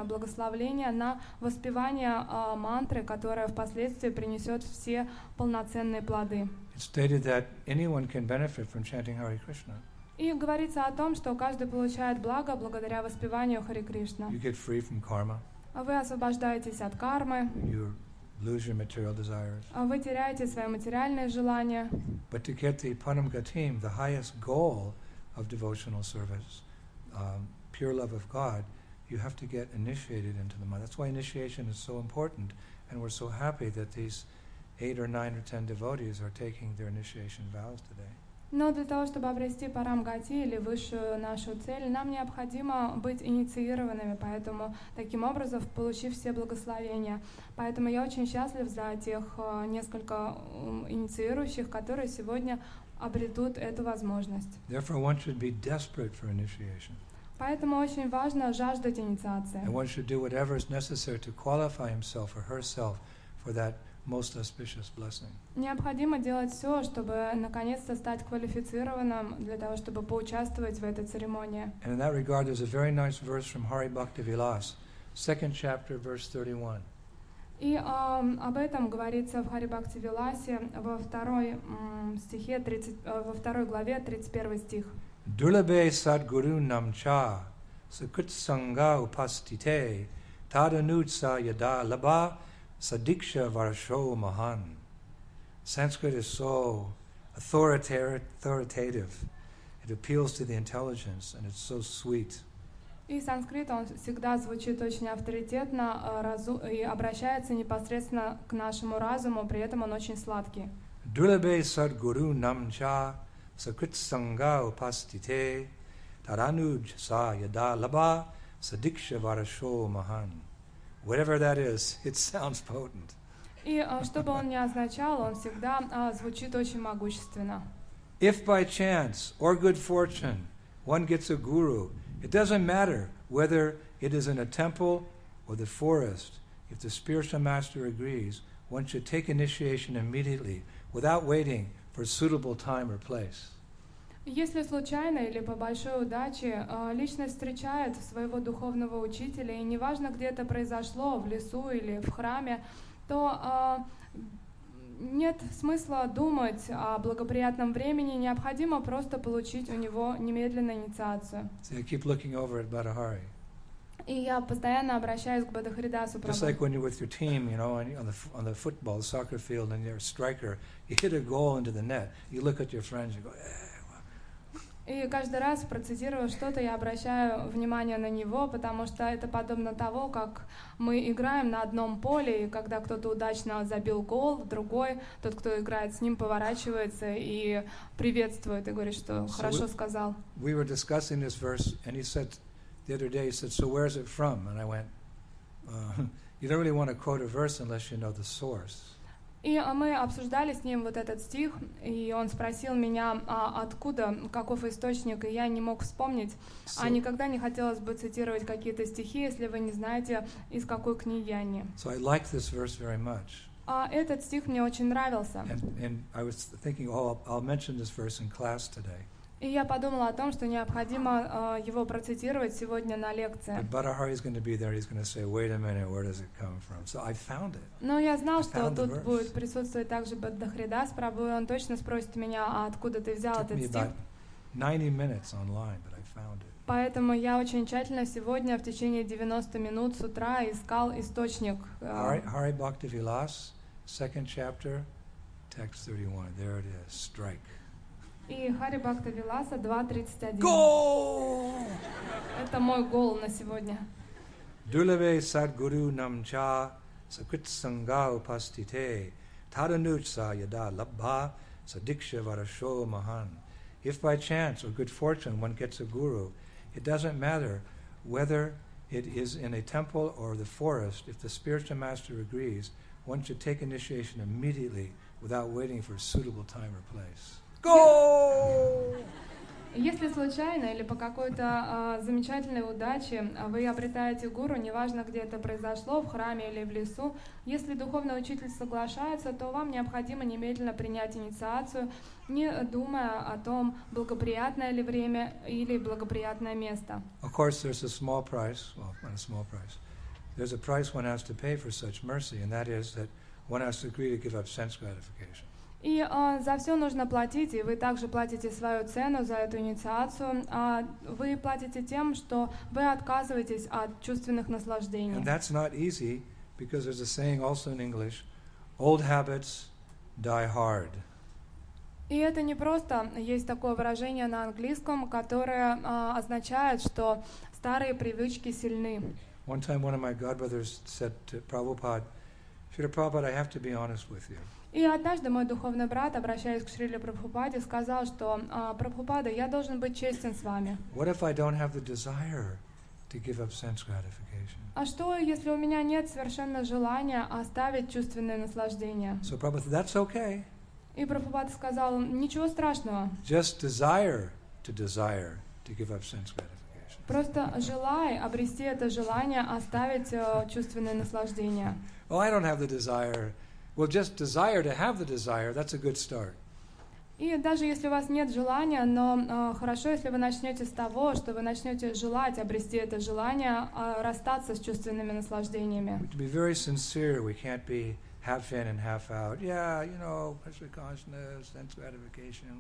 на воспевание мантры, которая впоследствии принесет все полноценные плоды. It's stated that anyone can benefit from chanting Hare Krishna. И говорится о том, что каждый получает благо благодаря воспеванию Харе Кришна. You get free from karma. Вы освобождаетесь от кармы. You lose your material desires. Вы теряете свои материальные желания. But to get the Paramgatim, the highest goal of devotional service, pure love of God, you have to get initiated into the mantra. That's why initiation is so important, and we're so happy that these 8 or 9 or 10 devotees are taking their initiation vows today. Но для того, чтобы обрести парамгати или высшую нашу цель, нам необходимо быть инициированными, поэтому таким образом получив все благословения. Поэтому я очень счастлив за тех несколько инициирующих, которые сегодня обретут эту возможность. Therefore, one should be desperate for initiation. Поэтому очень важно жаждать инициации. And one should do whatever is necessary to qualify himself or herself for that most auspicious blessing. Необходимо делать все, чтобы наконец-то стать квалифицированным для того, чтобы поучаствовать в этой церемонии. And in that regard, there's a very nice verse from Hari Bhakti Vilas, 2nd chapter, verse 31. И об этом говорится в Хари Бхакти Виласе во второй главе 31 стих. Durlabhe sadguru namcha sakut sangha upastite tadanutsa yada labha sadiksha varsho mahan. Sanskrit is so authoritative. It appeals to the intelligence and it's so sweet. И санскрит, он всегда звучит очень авторитетно и обращается непосредственно к нашему разуму, при этом он очень сладкий. Durlabhe sadguru namcha sakut sangha upastite taranuj sa yada labha sadiksha varasho mahan. Whatever that is, it sounds potent. И что бы он ни означал, он всегда звучит очень могущественно. If by chance or good fortune one gets a guru, it doesn't matter whether it is in a temple or the forest. If the spiritual master agrees, one should take initiation immediately without waiting for a suitable time or place. Если случайно или по большой удаче личность встречает своего духовного учителя, и неважно, где это произошло, в лесу или в храме, то нет смысла думать о благоприятном времени, необходимо просто получить у него немедленную инициацию. See, I keep looking over at Badahari. И я постоянно обращаюсь к Бодхаридасу Just Прабху. like when you're with your team, you know, and on the football, the soccer field, and you're a striker, you hit a goal into the net. You look at your friends and go, И каждый раз, процитируя что-то, я обращаю внимание на него, потому что это подобно того, как мы играем на одном поле, и когда кто-то удачно забил гол, другой, тот, кто играет с ним, поворачивается и приветствует, и говорит, что хорошо сказал. We were discussing this verse, and he said the other day, he said, so where's it from? And I went, you don't really want to quote a verse unless you know the source. И мы обсуждали с ним вот этот стих, и он спросил меня, откуда, каков источник, и я не мог вспомнить. А никогда не хотелось бы цитировать какие-то стихи, если вы не знаете, из какой книги они. So I like this verse very much. А этот стих мне очень нравился. And I was thinking, I'll mention this verse in class today. И я подумала о том, что необходимо его процитировать сегодня на лекции. But Bhattacharya is going to be there. He's going to say, "Wait a minute, where does it come from?" So I found it. Но я знал, что тут будет присутствовать также Бодхаридас Прабху, и он точно спросит меня, а откуда ты взял этот стих. It took me about 90 minutes online, but I found it. Поэтому я очень тщательно сегодня в течение 90 минут с утра искал источник. Hari Bhakti Vilas, 2nd chapter, text 31. There it is. Strike. И Хари Бхакта Виласа 2.31. Go! Это мой гол на сегодня. Dulave Sadguru Namcha Sakrit Sangha Upastite Tadanucha Yada Labha Sadiksha Varasho Mahan. If by chance or good fortune one gets a guru, it doesn't matter whether it is in a temple or the forest. If the spiritual master agrees, one should take initiation immediately without waiting for a suitable time or place. Go! Если случайно или по какой-то замечательной удаче вы обретаете гуру, неважно, где это произошло, в храме или в лесу, если духовный учитель соглашается, то вам необходимо немедленно принять инициацию, не думая о том, благоприятное ли время или благоприятное место. Of course, there's a small price. Well, not a small price. There's a price one has to pay for such mercy, and that is that one has to agree to give up sense gratification. И за все нужно платить, и вы также платите свою цену за эту инициацию. Вы платите тем, что вы отказываетесь от чувственных наслаждений. And that's not easy, because there's a saying also in English, old habits die hard. И это не просто. Есть такое выражение на английском, которое означает, что старые привычки сильны. One time one of my godbrothers said to Prabhupada, Srila Prabhupada, I have to be honest with you. И однажды мой духовный брат, обращаясь к Шриле Прабхупаде, сказал, что Прабхупада, я должен быть честен с вами. What if I don't have the desire to give up sense gratification? А что, если у меня нет совершенно желания оставить чувственное наслаждение? So Prabhupada said, that's okay. И Прабхупада сказал, ничего страшного. Just desire to give up sense gratification. Просто желай обрести это желание оставить чувственное наслаждение. Oh, I don't have the desire. Well, just desire to have the desire, that's a good start. И даже если у вас нет желания, но хорошо, если вы начнете с того, что вы начнете желать обрести это желание, расстаться с чувственными наслаждениями. To be very sincere, we can't be half in and half out. Yeah, you know, pleasure consciousness, sense gratification.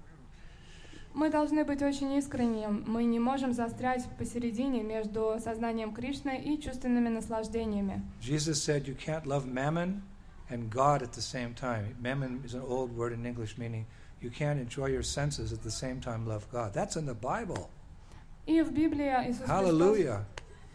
Мы должны быть очень искренни. Мы не можем застрять посередине между сознанием Кришны и чувственными наслаждениями. Jesus said you can't love mammon and God at the same time. Mammon is an old word in English meaning you can't enjoy your senses at the same time love God. That's in the Bible. И в Библии Иисус Hallelujah.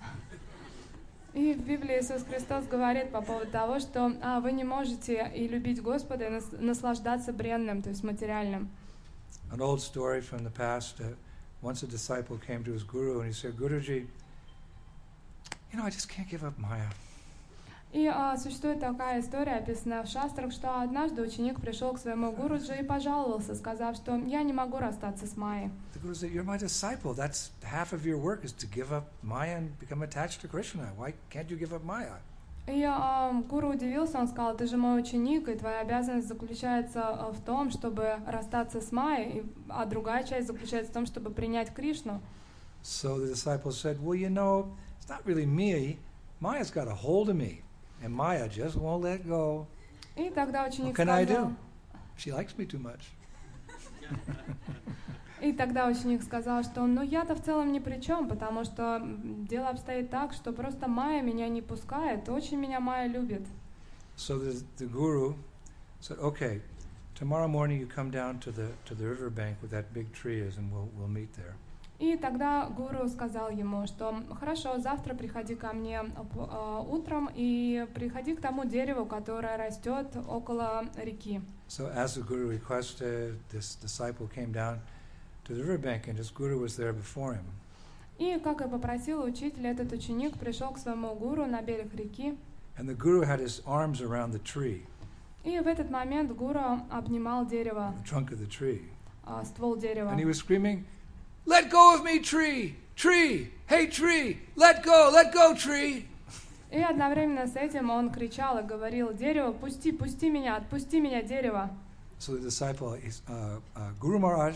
И в Библии Иисус Христос говорит по поводу того, что вы не можете и любить Господа, и наслаждаться бренным, то есть материальным. An old story from the past. Once a disciple came to his guru and he said, Guruji, you know, I just can't give up Maya. И существует такая история, описанная в шастрах, что однажды ученик пришел к своему гуруджи и пожаловался, сказав, что я не могу расстаться с Майей. The Guru said, you're my disciple. That's half of your work is to give up Maya and become attached to Krishna. Why can't you give up Maya? И гуру удивился, он сказал, ты же мой ученик, и твоя обязанность заключается в том, чтобы расстаться с Майей, а другая часть заключается в том, чтобы принять Кришну. So the disciple said, well, you know, it's not really me. Maya's got a hold of me. And Maya just won't let go. И тогда ученик What can I сказал, do? She likes me too much. И тогда ученик сказал, что ну я-то в целом ни при чем, потому что дело обстоит так, что просто Майя меня не пускает, очень меня Майя любит. So the guru said, okay, tomorrow morning you come down to the river bank where that big tree is, and we'll meet there. И тогда гуру сказал ему, что хорошо, завтра приходи ко мне утром и приходи к тому дереву, которое растет около реки. So as the guru requested, this disciple came down to the riverbank, and his guru was there before him. И, как и попросил учитель, этот ученик пришел к своему гуру на берег реки. And the guru had his arms around the tree, И в этот момент гуру обнимал дерево, the trunk of the tree. ствол дерева. And he was screaming, "Let go of me, tree! Tree! Hey, tree! Let go, tree!" И одновременно с этим он кричал и говорил: дерево, пусти, пусти меня, отпусти меня, дерево. So the disciple, Guru Maharaj,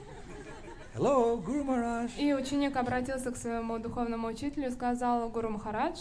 hello, Guru Maharaj. И ученик обратился к своему духовному учителю и сказал: Гуру Махарадж,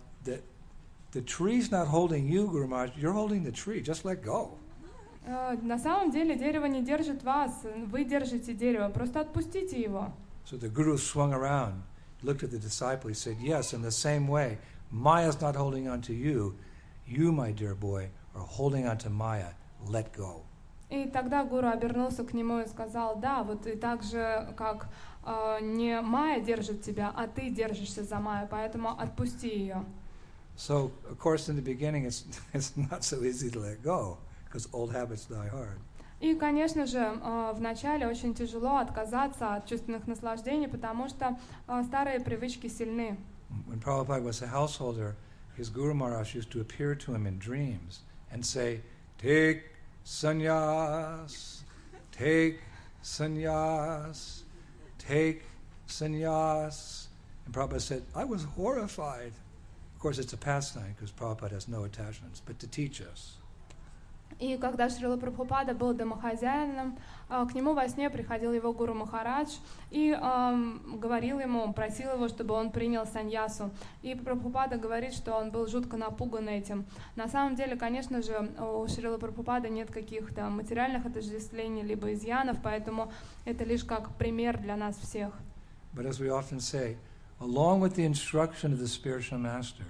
The tree's not holding you, Guru Maharaj. You're holding the tree. Just let go. на самом деле дерево не держит вас, вы держите дерево, просто отпустите его. So the Guru swung around, looked at the disciple, he said, yes, in the same way, Maya's not holding on to you. You, my dear boy, are holding on to Maya. Let go. И тогда гуру обернулся к нему и сказал: да, вот и так же, как не Майя держит тебя, а ты держишься за Майю, поэтому отпусти ее. So, of course, in the beginning, it's not so easy to let go, because old habits die hard. И, конечно же, вначале очень тяжело отказаться от чувственных наслаждений, потому что старые привычки сильны. When Prabhupada was a householder, his Guru Maharaj used to appear to him in dreams and say, "Take sannyas, take sannyas, take sannyas." And Prabhupada said, I was horrified. Of course, it's a pastime because Prabhupada has no attachments, but to teach us. И когда Шрила Прабхупада был домохозяином, к нему во сне приходил его гуру Махарадж и говорил ему, просил его, чтобы он принял саньясу. И Прабхупада говорит, что он был жутко напуган этим. На самом деле, конечно же, у Шрилы Прабхупады нет каких-то материальных отождествлений либо изъянов, поэтому это лишь как пример для нас всех. But as we often say, along with the instruction of the spiritual master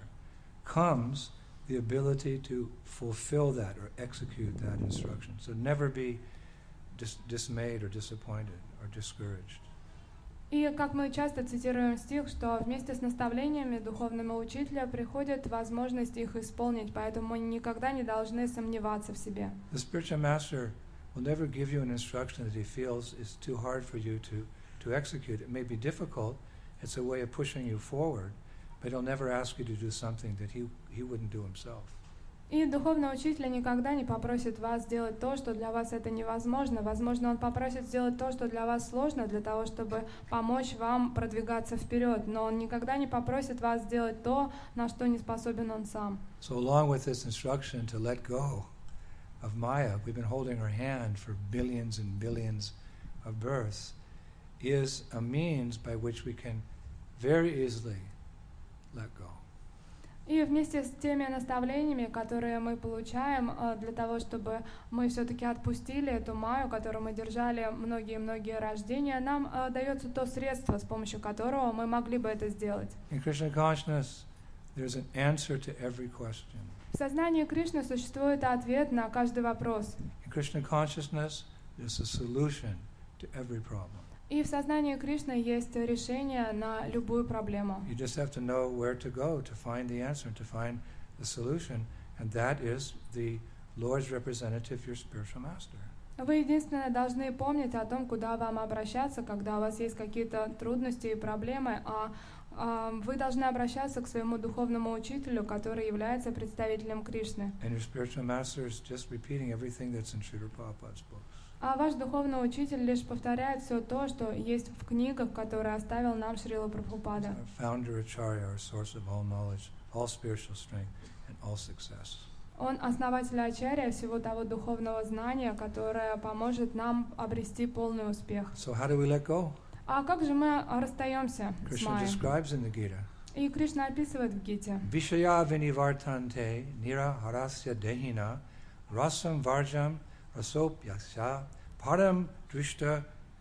comes the ability to fulfill that or execute that instruction. So never be dismayed or disappointed or discouraged. И как мы часто цитируем стих, что вместе с наставлениями духовного учителя приходит возможность их исполнить, поэтому мы никогда не должны сомневаться в себе. The spiritual master will never give you an instruction that he feels is too hard for you to execute. It may be difficult. It's a way of pushing you forward. But he'll never ask you to do something that he wouldn't do himself. И духовный учитель никогда не попросит вас сделать то, что для вас это невозможно. Возможно, он попросит сделать то, что для вас сложно, для того, чтобы помочь вам продвигаться вперед. Но он никогда не попросит вас сделать то, на что не способен он сам. So along with this instruction to let go of Maya, we've been holding her hand for billions and billions of births, is a means by which we can very easily let go. И вместе с теми наставлениями, которые мы получаем для того, чтобы мы все-таки отпустили эту Майю, которую мы держали многие-многие рождения, нам дается то средство, с помощью которого мы могли бы это сделать. In Krishna consciousness, there's an answer to every question. В сознании Кришны существует ответ на каждый вопрос. In Krishna consciousness, there's a solution to every problem. И в сознании Кришны есть решение на любую проблему. You just have to know where to go to find the answer, to find the solution, and that is the Lord's representative, your spiritual master. Вы единственное должны помнить о том, куда вам обращаться, когда у вас есть какие-то трудности и проблемы, вы должны обращаться к своему духовному учителю, который является представителем Кришны. And your spiritual master is just repeating everything that's in Srila Prabhupada's books. А ваш духовный учитель лишь повторяет все то, что есть в книгах, которые оставил нам Шрила Прабхупада. Founder Acharya, our source of all knowledge, all spiritual strength, and all success. Он основатель Ачарья, всего того духовного знания, которое поможет нам обрести полный успех. So how do we let go? А как же мы расстаемся с Krishna Майей? describes in the Gita. И Кришна описывает в Гите. Vishaya vinivartante nira harasya dehina rasam varjam rasopyasya param drishta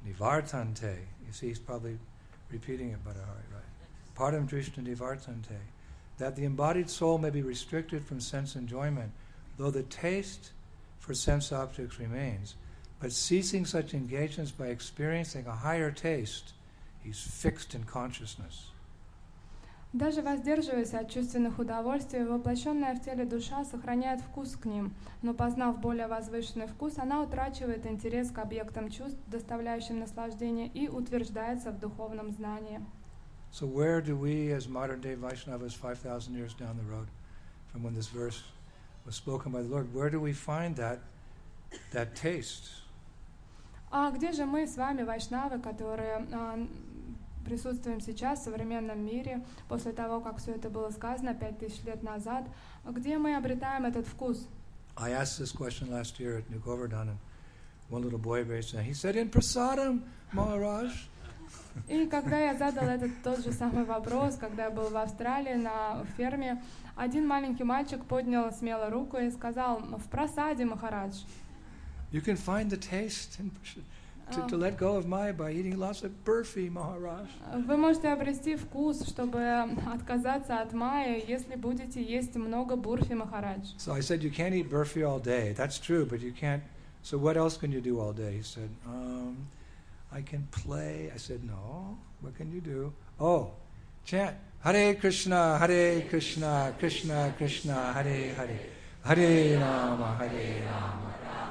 Nivartante. You see, he's probably repeating it, Bharahari, right? Padam Drishna Nivartante. That the embodied soul may be restricted from sense enjoyment, though the taste for sense objects remains. But ceasing such engagements by experiencing a higher taste, he's fixed in consciousness. Даже воздерживаясь от чувственных удовольствий, воплощенная в теле душа сохраняет вкус к ним, но познав более возвышенный вкус, она утрачивает интерес к объектам чувств, доставляющим наслаждение, и утверждается в духовном знании. So where do we, as modern-day Vaishnavas, 5,000 years down the road from when this verse was spoken by the Lord, where do we find that taste? А где же мы с вами, вайшнавы, которые присутствуем сейчас в современном мире, после того, как все это было сказано 5000 лет назад, где мы обретаем этот вкус? I asked this question last year at New Govardhan, and one little boy raised his hand. He said, "In prasadam, Maharaj." И когда я задал тот же самый вопрос, когда я был в Австралии на ферме, один маленький мальчик поднял смело руку и сказал: "В прасаде, Махарадж." You can find the taste to let go of Maya by eating lots of burfi, Maharaj. Вы можете обрести вкус, чтобы отказаться от майи, если будете есть много бурфи, Махарадж. So I said, you can't eat burfi all day. That's true, but you can't. So what else can you do all day? He said, I can play. I said, no. What can you do? Oh, chant. Hare Krishna, Krishna Krishna, Hare Hare. Hare Rama, Hare Rama.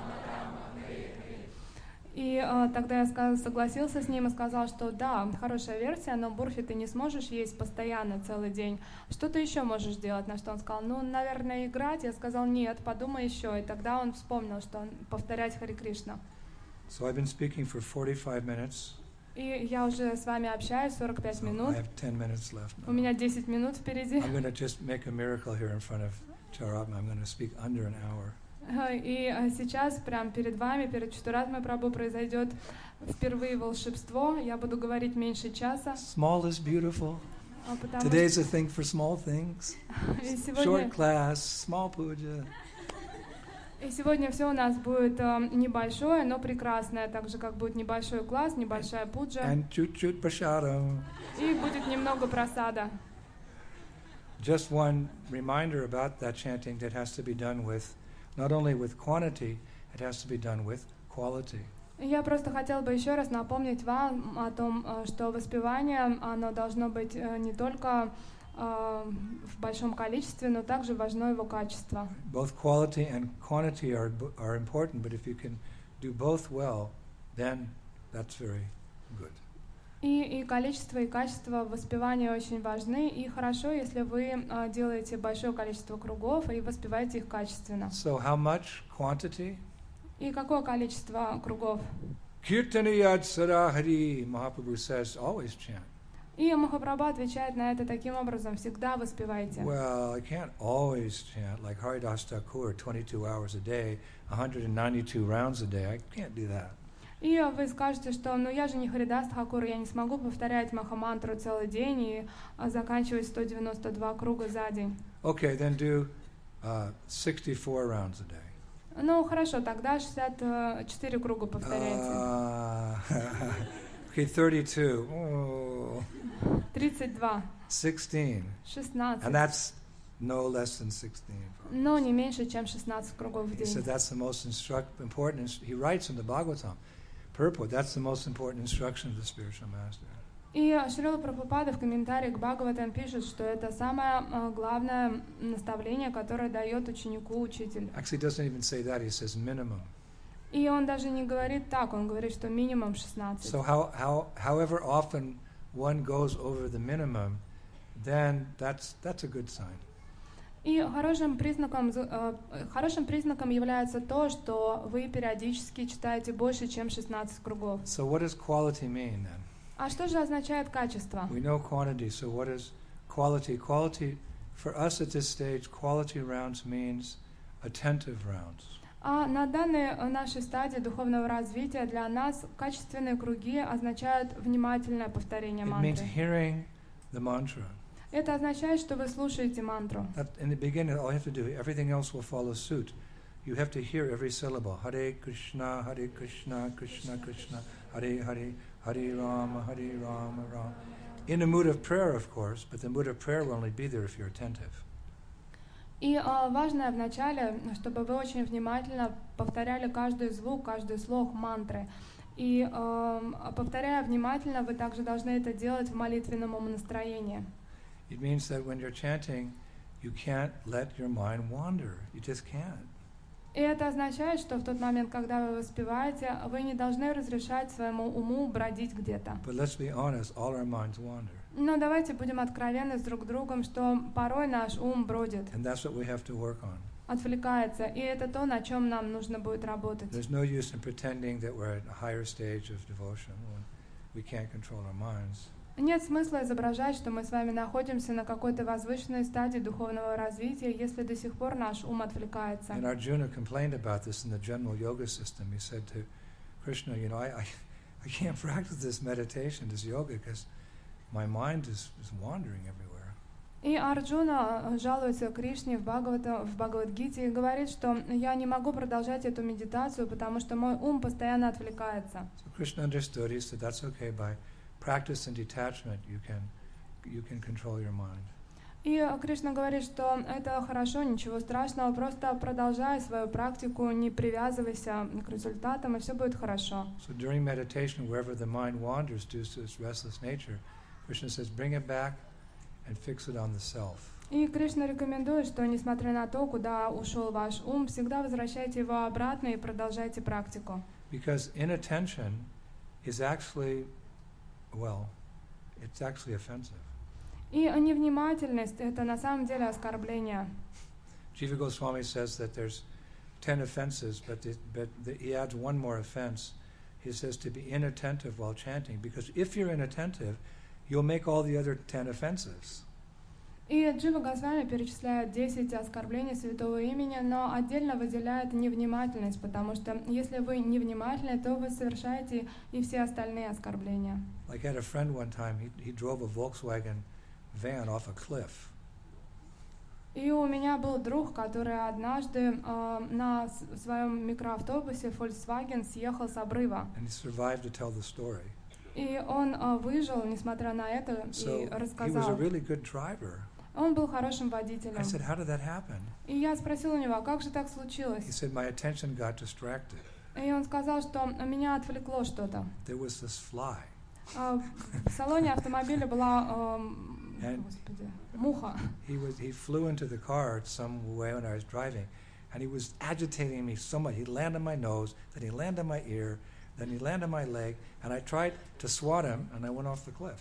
И тогда я согласился с ним и сказал, что да, хорошая версия, но бурфи ты не сможешь есть постоянно целый день. Что ты еще можешь делать? На что он сказал: ну, наверное, играть. Я сказал: нет, подумай еще. И тогда он вспомнил, что повторять Харе Кришна. So I've been speaking for 45 minutes. И я уже с вами общаюсь 45 минут. I have 10 minutes left now. У меня 10 минут впереди. I'm going to just make a miracle here in front of Charatma. I'm going to speak under an hour. И сейчас, прямо перед вами, перед Чатуратмой Прабху, произойдет впервые волшебство. Я буду говорить меньше часа. Small is beautiful. Today's a thing for small things. Short class, small puja. И сегодня все у нас будет небольшое, но прекрасное, так же как будет небольшой класс, небольшая пуджа. And chut prasadam. И будет немного прасада. Just one reminder about that chanting that has to be done with. Not only with quantity, it has to be done with quality. Я просто хотела бы еще раз напомнить вам о том, что воспевание, оно должно быть не только в большом количестве, но также важно его качество. Both quality and quantity are important, but if you can do both well, then that's very good. И количество, и качество воспевания очень важны, и хорошо, если вы делаете большое количество кругов и воспеваете их качественно. So how much quantity? И какое количество кругов? Kirtaniyat Sarahari, Mahaprabhu says, always chant. И Махапрабху отвечает на это таким образом: всегда воспевайте. Well, I can't always chant like Haridas Thakur, 22 hours a day, 192 rounds a day. I can't do that. И вы скажете, что ну я же не Харидас Тхакур, я не смогу повторять Махамантру целый день и заканчивать 192 круга за день. Okay, then do 64 rounds a day. Ну хорошо, тогда 64 круга повторяйте. Okay, 32. Oh. 32. 16. 16. And that's no less than 16. Но не меньше, чем 16 кругов в He день. said that's the most important. He writes in the Bhagavatam, purport, that's the most important instruction of the spiritual master. И Шрила Прабхупада в комментарии к Бхагаватам пишет, что это самое главное наставление, которое дает ученику учитель. Actually, he doesn't even say that. He says minimum. И он даже не говорит так, он говорит, что минимум 16. So however often one goes over the minimum, then that's a good sign. И хорошим признаком является то, что вы периодически читаете больше, чем 16 кругов. So what does quality mean then? А что же означает качество? We know quantity, so what is quality? Quality, for us at this stage, quality rounds means attentive rounds. А на данной нашей стадии духовного развития для нас качественные круги означают внимательное повторение It means мантры. hearing the mantra. Это означает, что вы слушаете мантру. In the beginning, all you have to do, everything else will follow suit. you have to hear every syllable. Hare Krishna, Krishna Krishna, Hare Hare, Hare Rama, Rama. In a mood of prayer, of course, but the mood of prayer will only be there if you're attentive. И важно вначале, чтобы вы очень внимательно повторяли каждый звук, каждый слог мантры. И повторяя внимательно, вы также должны это делать в молитвенном настроении. It means that when you're chanting, you can't let your mind wander. You just can't. И это означает, что в тот момент, когда вы воспеваете, вы не должны разрешать своему уму бродить где-то. But let's be honest, all our minds wander. Но давайте будем откровенны с друг другом, что порой наш ум бродит, And that's what we have to work on. отвлекается, и это то, на чем нам нужно будет работать. There's no use in pretending that we're at a higher stage of devotion when we can't control our minds. Нет смысла изображать, что мы с вами находимся на какой-то возвышенной стадии духовного развития, если до сих пор наш ум отвлекается. And Arjuna complained about this in the general yoga system. He said to Krishna, I can't practice this meditation, this yoga, because my mind is wandering everywhere. И Арджуна жалуется Кришне в Бхагавад-гите и говорит, что я не могу продолжать эту медитацию, потому что мой ум постоянно отвлекается. So Krishna understood. He said, that's okay. By practice and detachment, you can control your mind. И Кришна говорит, что это хорошо, ничего страшного, просто продолжай свою практику, не привязывайся к результатам, и все будет хорошо. So during meditation, wherever the mind wanders due to its restless nature, Krishna says, bring it back and fix it on the self. И Кришна рекомендует, что несмотря на то, куда ушел ваш ум, всегда возвращайте его обратно и продолжайте практику. Because inattention is actually, it's actually offensive. И невнимательность — это на самом деле оскорбление. Jiva Goswami says that there's 10 offenses, but he adds one more offense. He says to be inattentive while chanting, because if you're inattentive, you'll make all the other 10 offenses. И Джива Госвами перечисляет 10 оскорблений святого имени, но отдельно выделяет невнимательность, потому что если вы невнимательны, то вы совершаете и все остальные оскорбления. Like I had a friend one time, he drove a Volkswagen van off a cliff. И у меня был друг, который однажды на своем микроавтобусе Volkswagen съехал с обрыва. And he survived to tell the story. И он выжил, несмотря на это, и рассказал. He was a really good driver. Он был хорошим водителем. I said, how did that happen? И я спросил у него, а как же так случилось? He said, my attention got distracted. И он сказал, что меня отвлекло что-то. There was this fly. В салоне автомобиля была муха. He flew into the car some way when I was driving, and he was agitating me so much. He landed on my nose, then he landed on my ear, then he landed on my leg, and I tried to swat him, and I went off the cliff.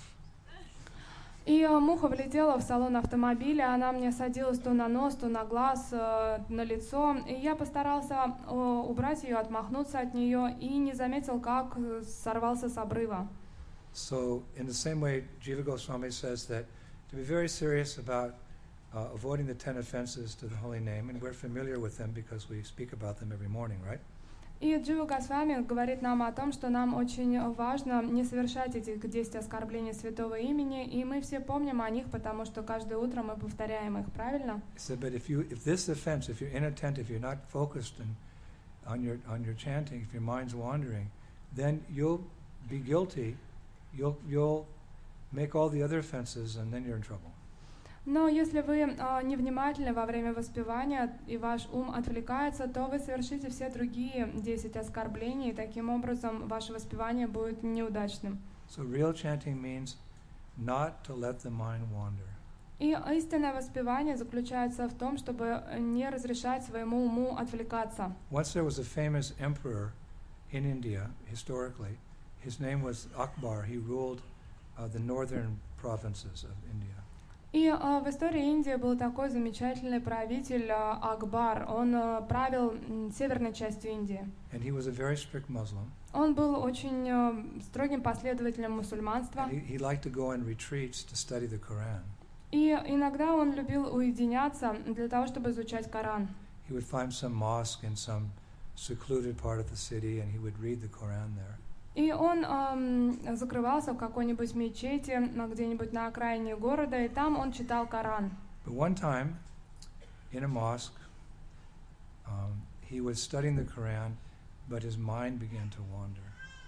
И муха влетела в салон автомобиля, она мне садилась то на нос, то на глаз, на лицо. И я постарался убрать ее, отмахнуться от нее, и не заметил, как сорвался с обрыва. So, in the same way, Jiva Goswami says that to be very serious about avoiding the 10 offenses to the holy name, and we're familiar with them because we speak about them every morning, right? И Джива Госвами говорит нам о том, что нам очень важно не совершать этих 10 оскорблений святого имени, и мы все помним о них, потому что каждое утро мы повторяем их, правильно? So, but if this offense, if you're inattentive, you're not focused on your chanting, if your mind's wandering, then you'll be guilty. You'll make all the other offenses, and then you're in trouble. Но если вы невнимательны во время воспевания, и ваш ум отвлекается, то вы совершите все другие 10 оскорблений, и таким образом ваше воспевание будет неудачным. So real chanting means not to let the mind wander. И истинное воспевание заключается в том, чтобы не разрешать своему уму отвлекаться. Once there was a famous emperor in India, historically. His name was Akbar. He ruled the northern provinces of India. И в истории Индии был такой замечательный правитель Акбар. Он правил северной частью Индии. And he was a very strict Muslim. Он был очень строгим последователем мусульманства. He liked to go on retreats to study the Quran. И иногда он любил уединяться для того, чтобы изучать Коран. He would find some mosque in some secluded part of the city, and he would read the Quran there. И он закрывался в какой-нибудь мечети, где-нибудь на окраине города, и там он читал Коран. But one time, in a mosque, he was studying the Quran, but his mind began to wander.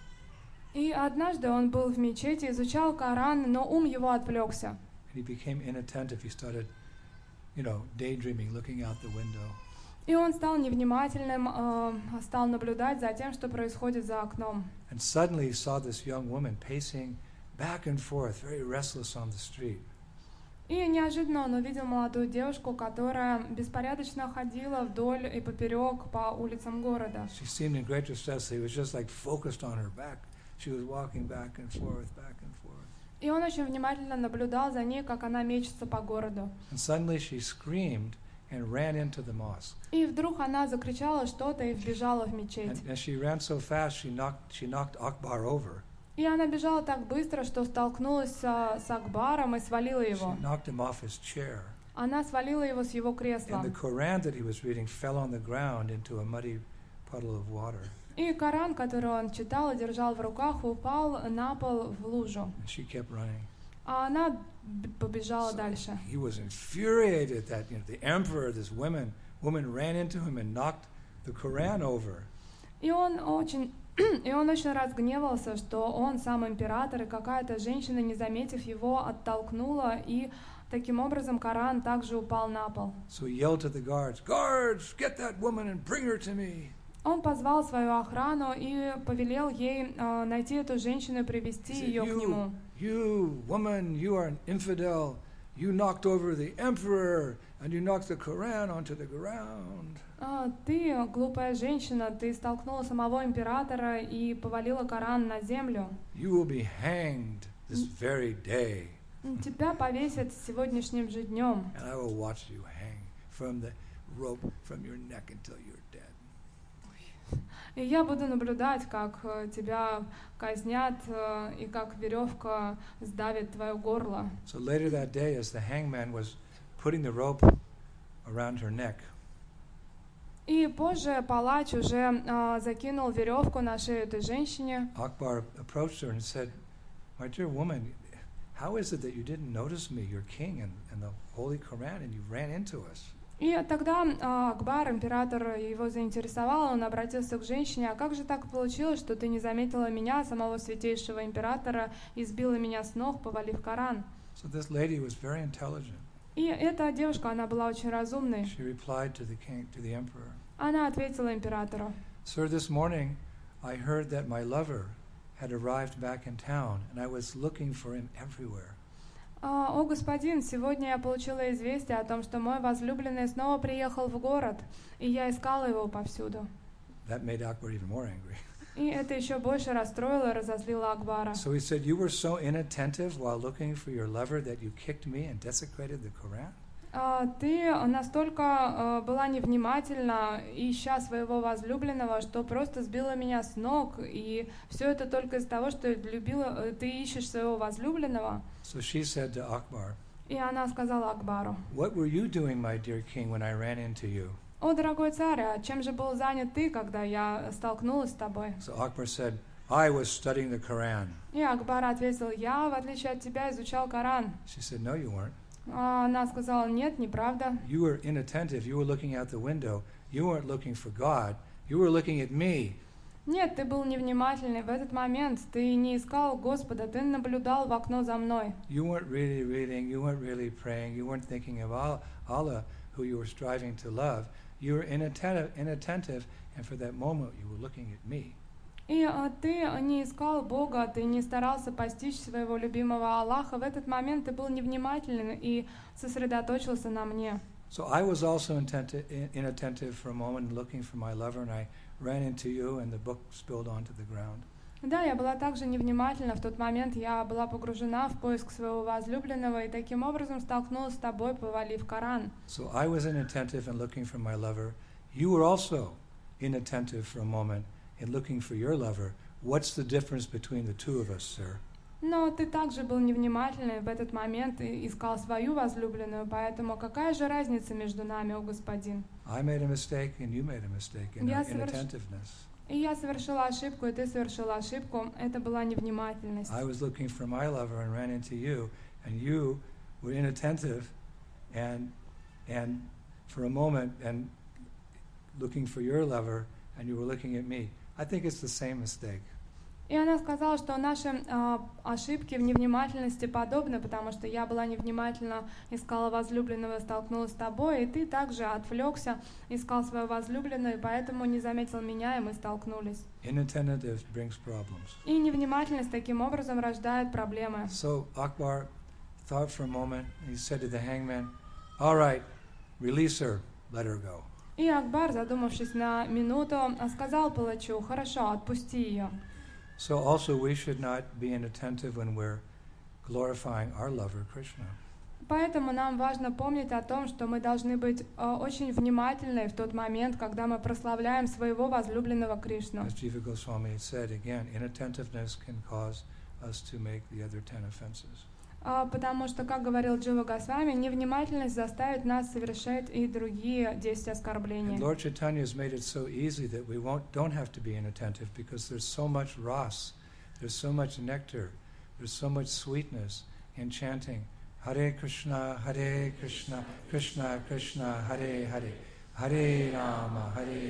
И однажды он был в мечети, изучал Коран, но ум его отвлекся. And he became inattentive. He started, daydreaming, looking out the window. И он стал невнимательным, стал наблюдать за тем, что происходит за окном. And suddenly he saw this young woman pacing back and forth, very restless on the street. И неожиданно он увидел молодую девушку, которая беспорядочно ходила вдоль и поперек по улицам города. She seemed in great distress. He was just like focused on her back. She was walking back and forth, back and forth. И он очень внимательно наблюдал за ней, как она мечется по городу. And suddenly she screamed and ran into the mosque. И вдруг она закричала что-то и вбежала в мечеть. And as she ran so fast, she knocked Akbar over. И она бежала так быстро, что столкнулась с Акбаром и свалила его. She knocked him off his chair. Она свалила его с его кресла. And the Quran that he was reading fell on the ground into a muddy puddle of water. И Коран, который он читал и держал в руках, упал на пол в лужу. And she kept running. А она побежала дальше. He was infuriated that the emperor, this woman ran into him and knocked the Quran over. И он очень разгневался, что он сам император, и какая-то женщина, не заметив его, оттолкнула, и таким образом Коран также упал на пол. So he yelled to the guards, "Guards, get that woman and bring her to me." Он позвал свою охрану и повелел ей найти эту женщину и привести ее к нему. You, woman, you are an infidel. You knocked over the emperor and you knocked the Quran onto the ground. Ты, глупая женщина, ты столкнула самого императора и повалила Коран на землю. You will be hanged this very day. Тебя повесят сегодняшним же днем. And I will watch you hang from the rope from your neck until you're dead. И я буду наблюдать, как тебя казнят и как веревка сдавит твое горло. So later that day, as the hangman was putting the rope around her neck, И позже палач уже закинул веревку на шею этой женщине. Akbar approached her and said, "My dear woman, how is it that you didn't notice me, your king, and the Holy Quran, and you ran into us?" И тогда Акбар, император, его заинтересовал, он обратился к женщине: «А как же так получилось, что ты не заметила меня, самого святейшего императора, и сбила меня с ног, повалив Коран?» So this lady was very intelligent. И эта девушка, она была очень разумной. She replied to the emperor, Она ответила императору: "Sir, this morning I heard that my lover had arrived back in town, and I was looking for him everywhere." «О, господин, сегодня я получила известие о том, что мой возлюбленный снова приехал в город, и я искала его повсюду». That made Akbar even more angry. И это еще больше расстроило и разозлило Акбара. So he said, "You were so inattentive while looking for your lover that you kicked me and desecrated the Quran?" Ты настолько была невнимательна, ища своего возлюбленного, что просто сбила меня с ног, и все это только из-за того, что ты ищешь своего возлюбленного. So she said to Akbar, И она сказала Акбару: "What were you doing, my dear king, when I ran into you?" «О, дорогой царь, а чем же был занят ты, когда я столкнулась с тобой?» So Akbar said, "I was studying the Quran." И Акбар ответил: «Я, в отличие от тебя, изучал Коран». She said, "No, you weren't. Она сказала: «Нет, неправда. You were inattentive. You were looking out the window. You weren't looking for God. You were looking at me." Нет, ты был невнимательный в этот момент, ты не искал Господа, ты наблюдал в окно за мной. You weren't really reading. You weren't really praying. You weren't thinking of Allah, who you were striving to love. You were inattentive, and for that moment you were looking at me." И ты не искал Бога, ты не старался постичь своего любимого Аллаха. В этот момент ты был невнимателен и сосредоточился на мне. So I was also inattentive for a moment, looking for my lover, and I ran into you, and the book spilled onto the ground. Да, я была также невнимательна. В тот момент я была погружена в поиск своего возлюбленного и таким образом столкнулась с тобой, повалив Коран. So I was inattentive and looking for my lover. You were also inattentive for a moment in looking for your lover. What's the difference between the two of us, sir? Но ты также был невнимательный в этот момент и искал свою возлюбленную, поэтому какая же разница между нами, о господин? I made a mistake and you made a mistake in our inattentiveness. И я совершила ошибку, и ты совершила ошибку. Это была невнимательность. I was looking for my lover and ran into you, and you were inattentive, and for a moment, and looking for your lover and you were looking at me. I think it's the same mistake. И она сказала, что наши ошибки в невнимательности подобны, потому что я была невнимательна, искала возлюбленного, столкнулась с тобой, и ты также отвлекся, искал свою возлюбленную, и поэтому не заметил меня, и мы столкнулись. Inattentive brings problems. И невнимательность таким образом рождает проблемы. So Akbar thought for a moment. He said to the hangman, "All right, release her, let her go." И Акбар, задумавшись на минуту, сказал палачу: «Хорошо, отпусти ее». So also we should not be inattentive when we're glorifying our lover Krishna. Поэтому нам важно помнить о том, что мы должны быть очень внимательны в тот момент, когда мы прославляем своего возлюбленного Кришну. As Jiva Goswami said again, inattentiveness can cause us to make the other 10 offenses. Потому что, как говорил Джива Госвами, невнимательность заставит нас совершать и другие 10 оскорблений. And Lord Chaitanya has made it so easy that we don't have to be inattentive because there's so much ras, there's so much nectar, there's so much sweetness in chanting Hare Krishna, Krishna Krishna, Hare Hare, Hare Rama, Rama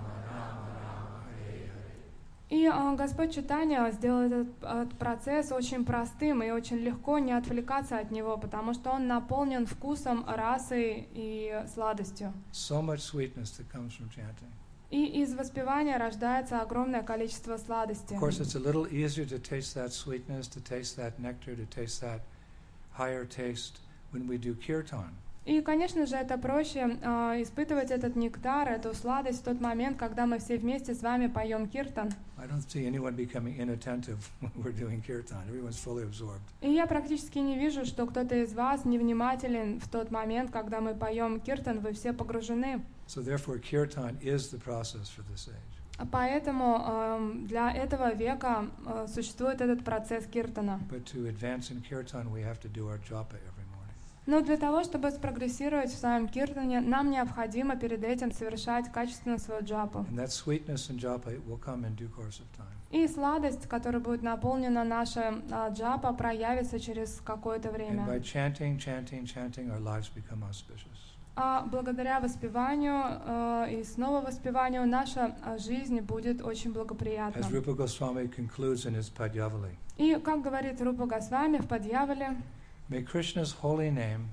Rama, Hare Hare. И Господь Чайтанья сделал этот процесс очень простым и очень легко не отвлекаться от него, потому что он наполнен вкусом, расой и сладостью. So much sweetness that comes from chanting. И из воспевания рождается огромное количество сладости. Of course, it's a little easier to taste that sweetness, to taste that nectar, to taste that higher taste when we do kirtan. И, конечно же, это проще испытывать этот нектар, эту сладость в тот момент, когда мы все вместе с вами поем киртан. I don't see anyone becoming inattentive when we're doing kirtan. Everyone's fully absorbed. И я практически не вижу, что кто-то из вас невнимателен в тот момент, когда мы поем киртан, вы все погружены. So therefore, kirtan is the process for this age. Поэтому для этого века существует этот процесс киртана. But to advance in kirtan, we have to do our japa every morning. Но для того, чтобы спрогрессировать в своем киртане, нам необходимо перед этим совершать качественно свою джапу. And that sweetness in japa will come in due course of time. И сладость, которой будет наполнена наша джапа, проявится через какое-то And время. by chanting, our lives become auspicious. А благодаря воспеванию и снова воспеванию наша жизнь будет очень благоприятна. As Rupa Goswami concludes in his Padyavali, И, как говорит Рупа Госвами в Падьявале, may Krishna's holy name,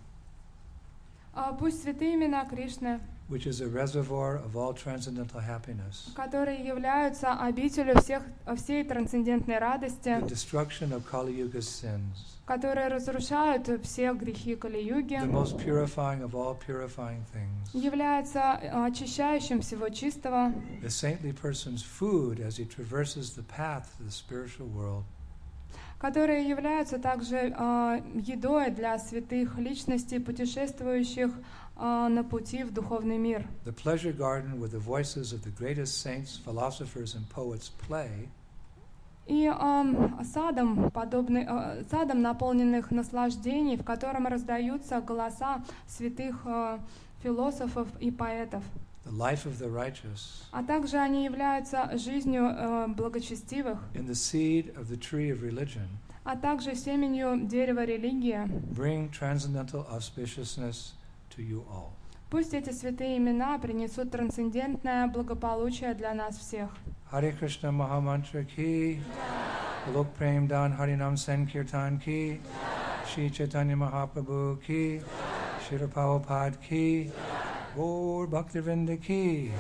пусть святые имена Кришны, which is a reservoir of all transcendental happiness, которые являются обителью всей трансцендентной радости, the destruction of Kali Yuga's sins, которые разрушают все грехи Кали-юги, the most purifying of all purifying things, является очищающим всего чистого, the saintly person's food as he traverses the path to the spiritual world, которые являются также едой для святых личностей, путешествующих на пути в духовный мир. the pleasure garden where the voices of the greatest saints, philosophers, and poets play, И садом, наполненных наслаждений, в котором раздаются голоса святых философов и поэтов. the life of the righteous, А также они являются жизнью благочестивых, in the seed of the tree of religion, а также семенью дерева религии. bring transcendental auspiciousness to you all. Пусть эти святые имена принесут трансцендентное благополучие для нас всех. Hare Krishna Mahamantra ki, Lok Prem Dan Harinam Sankirtan ki, Shri Chaitanya Mahaprabhu ki, Shri Prabhupada ki, Gaur Bhaktivinoda ki,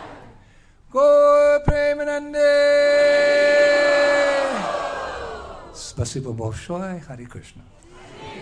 Gaur Premanande. Spasibo Bolshoi, Hare Krishna.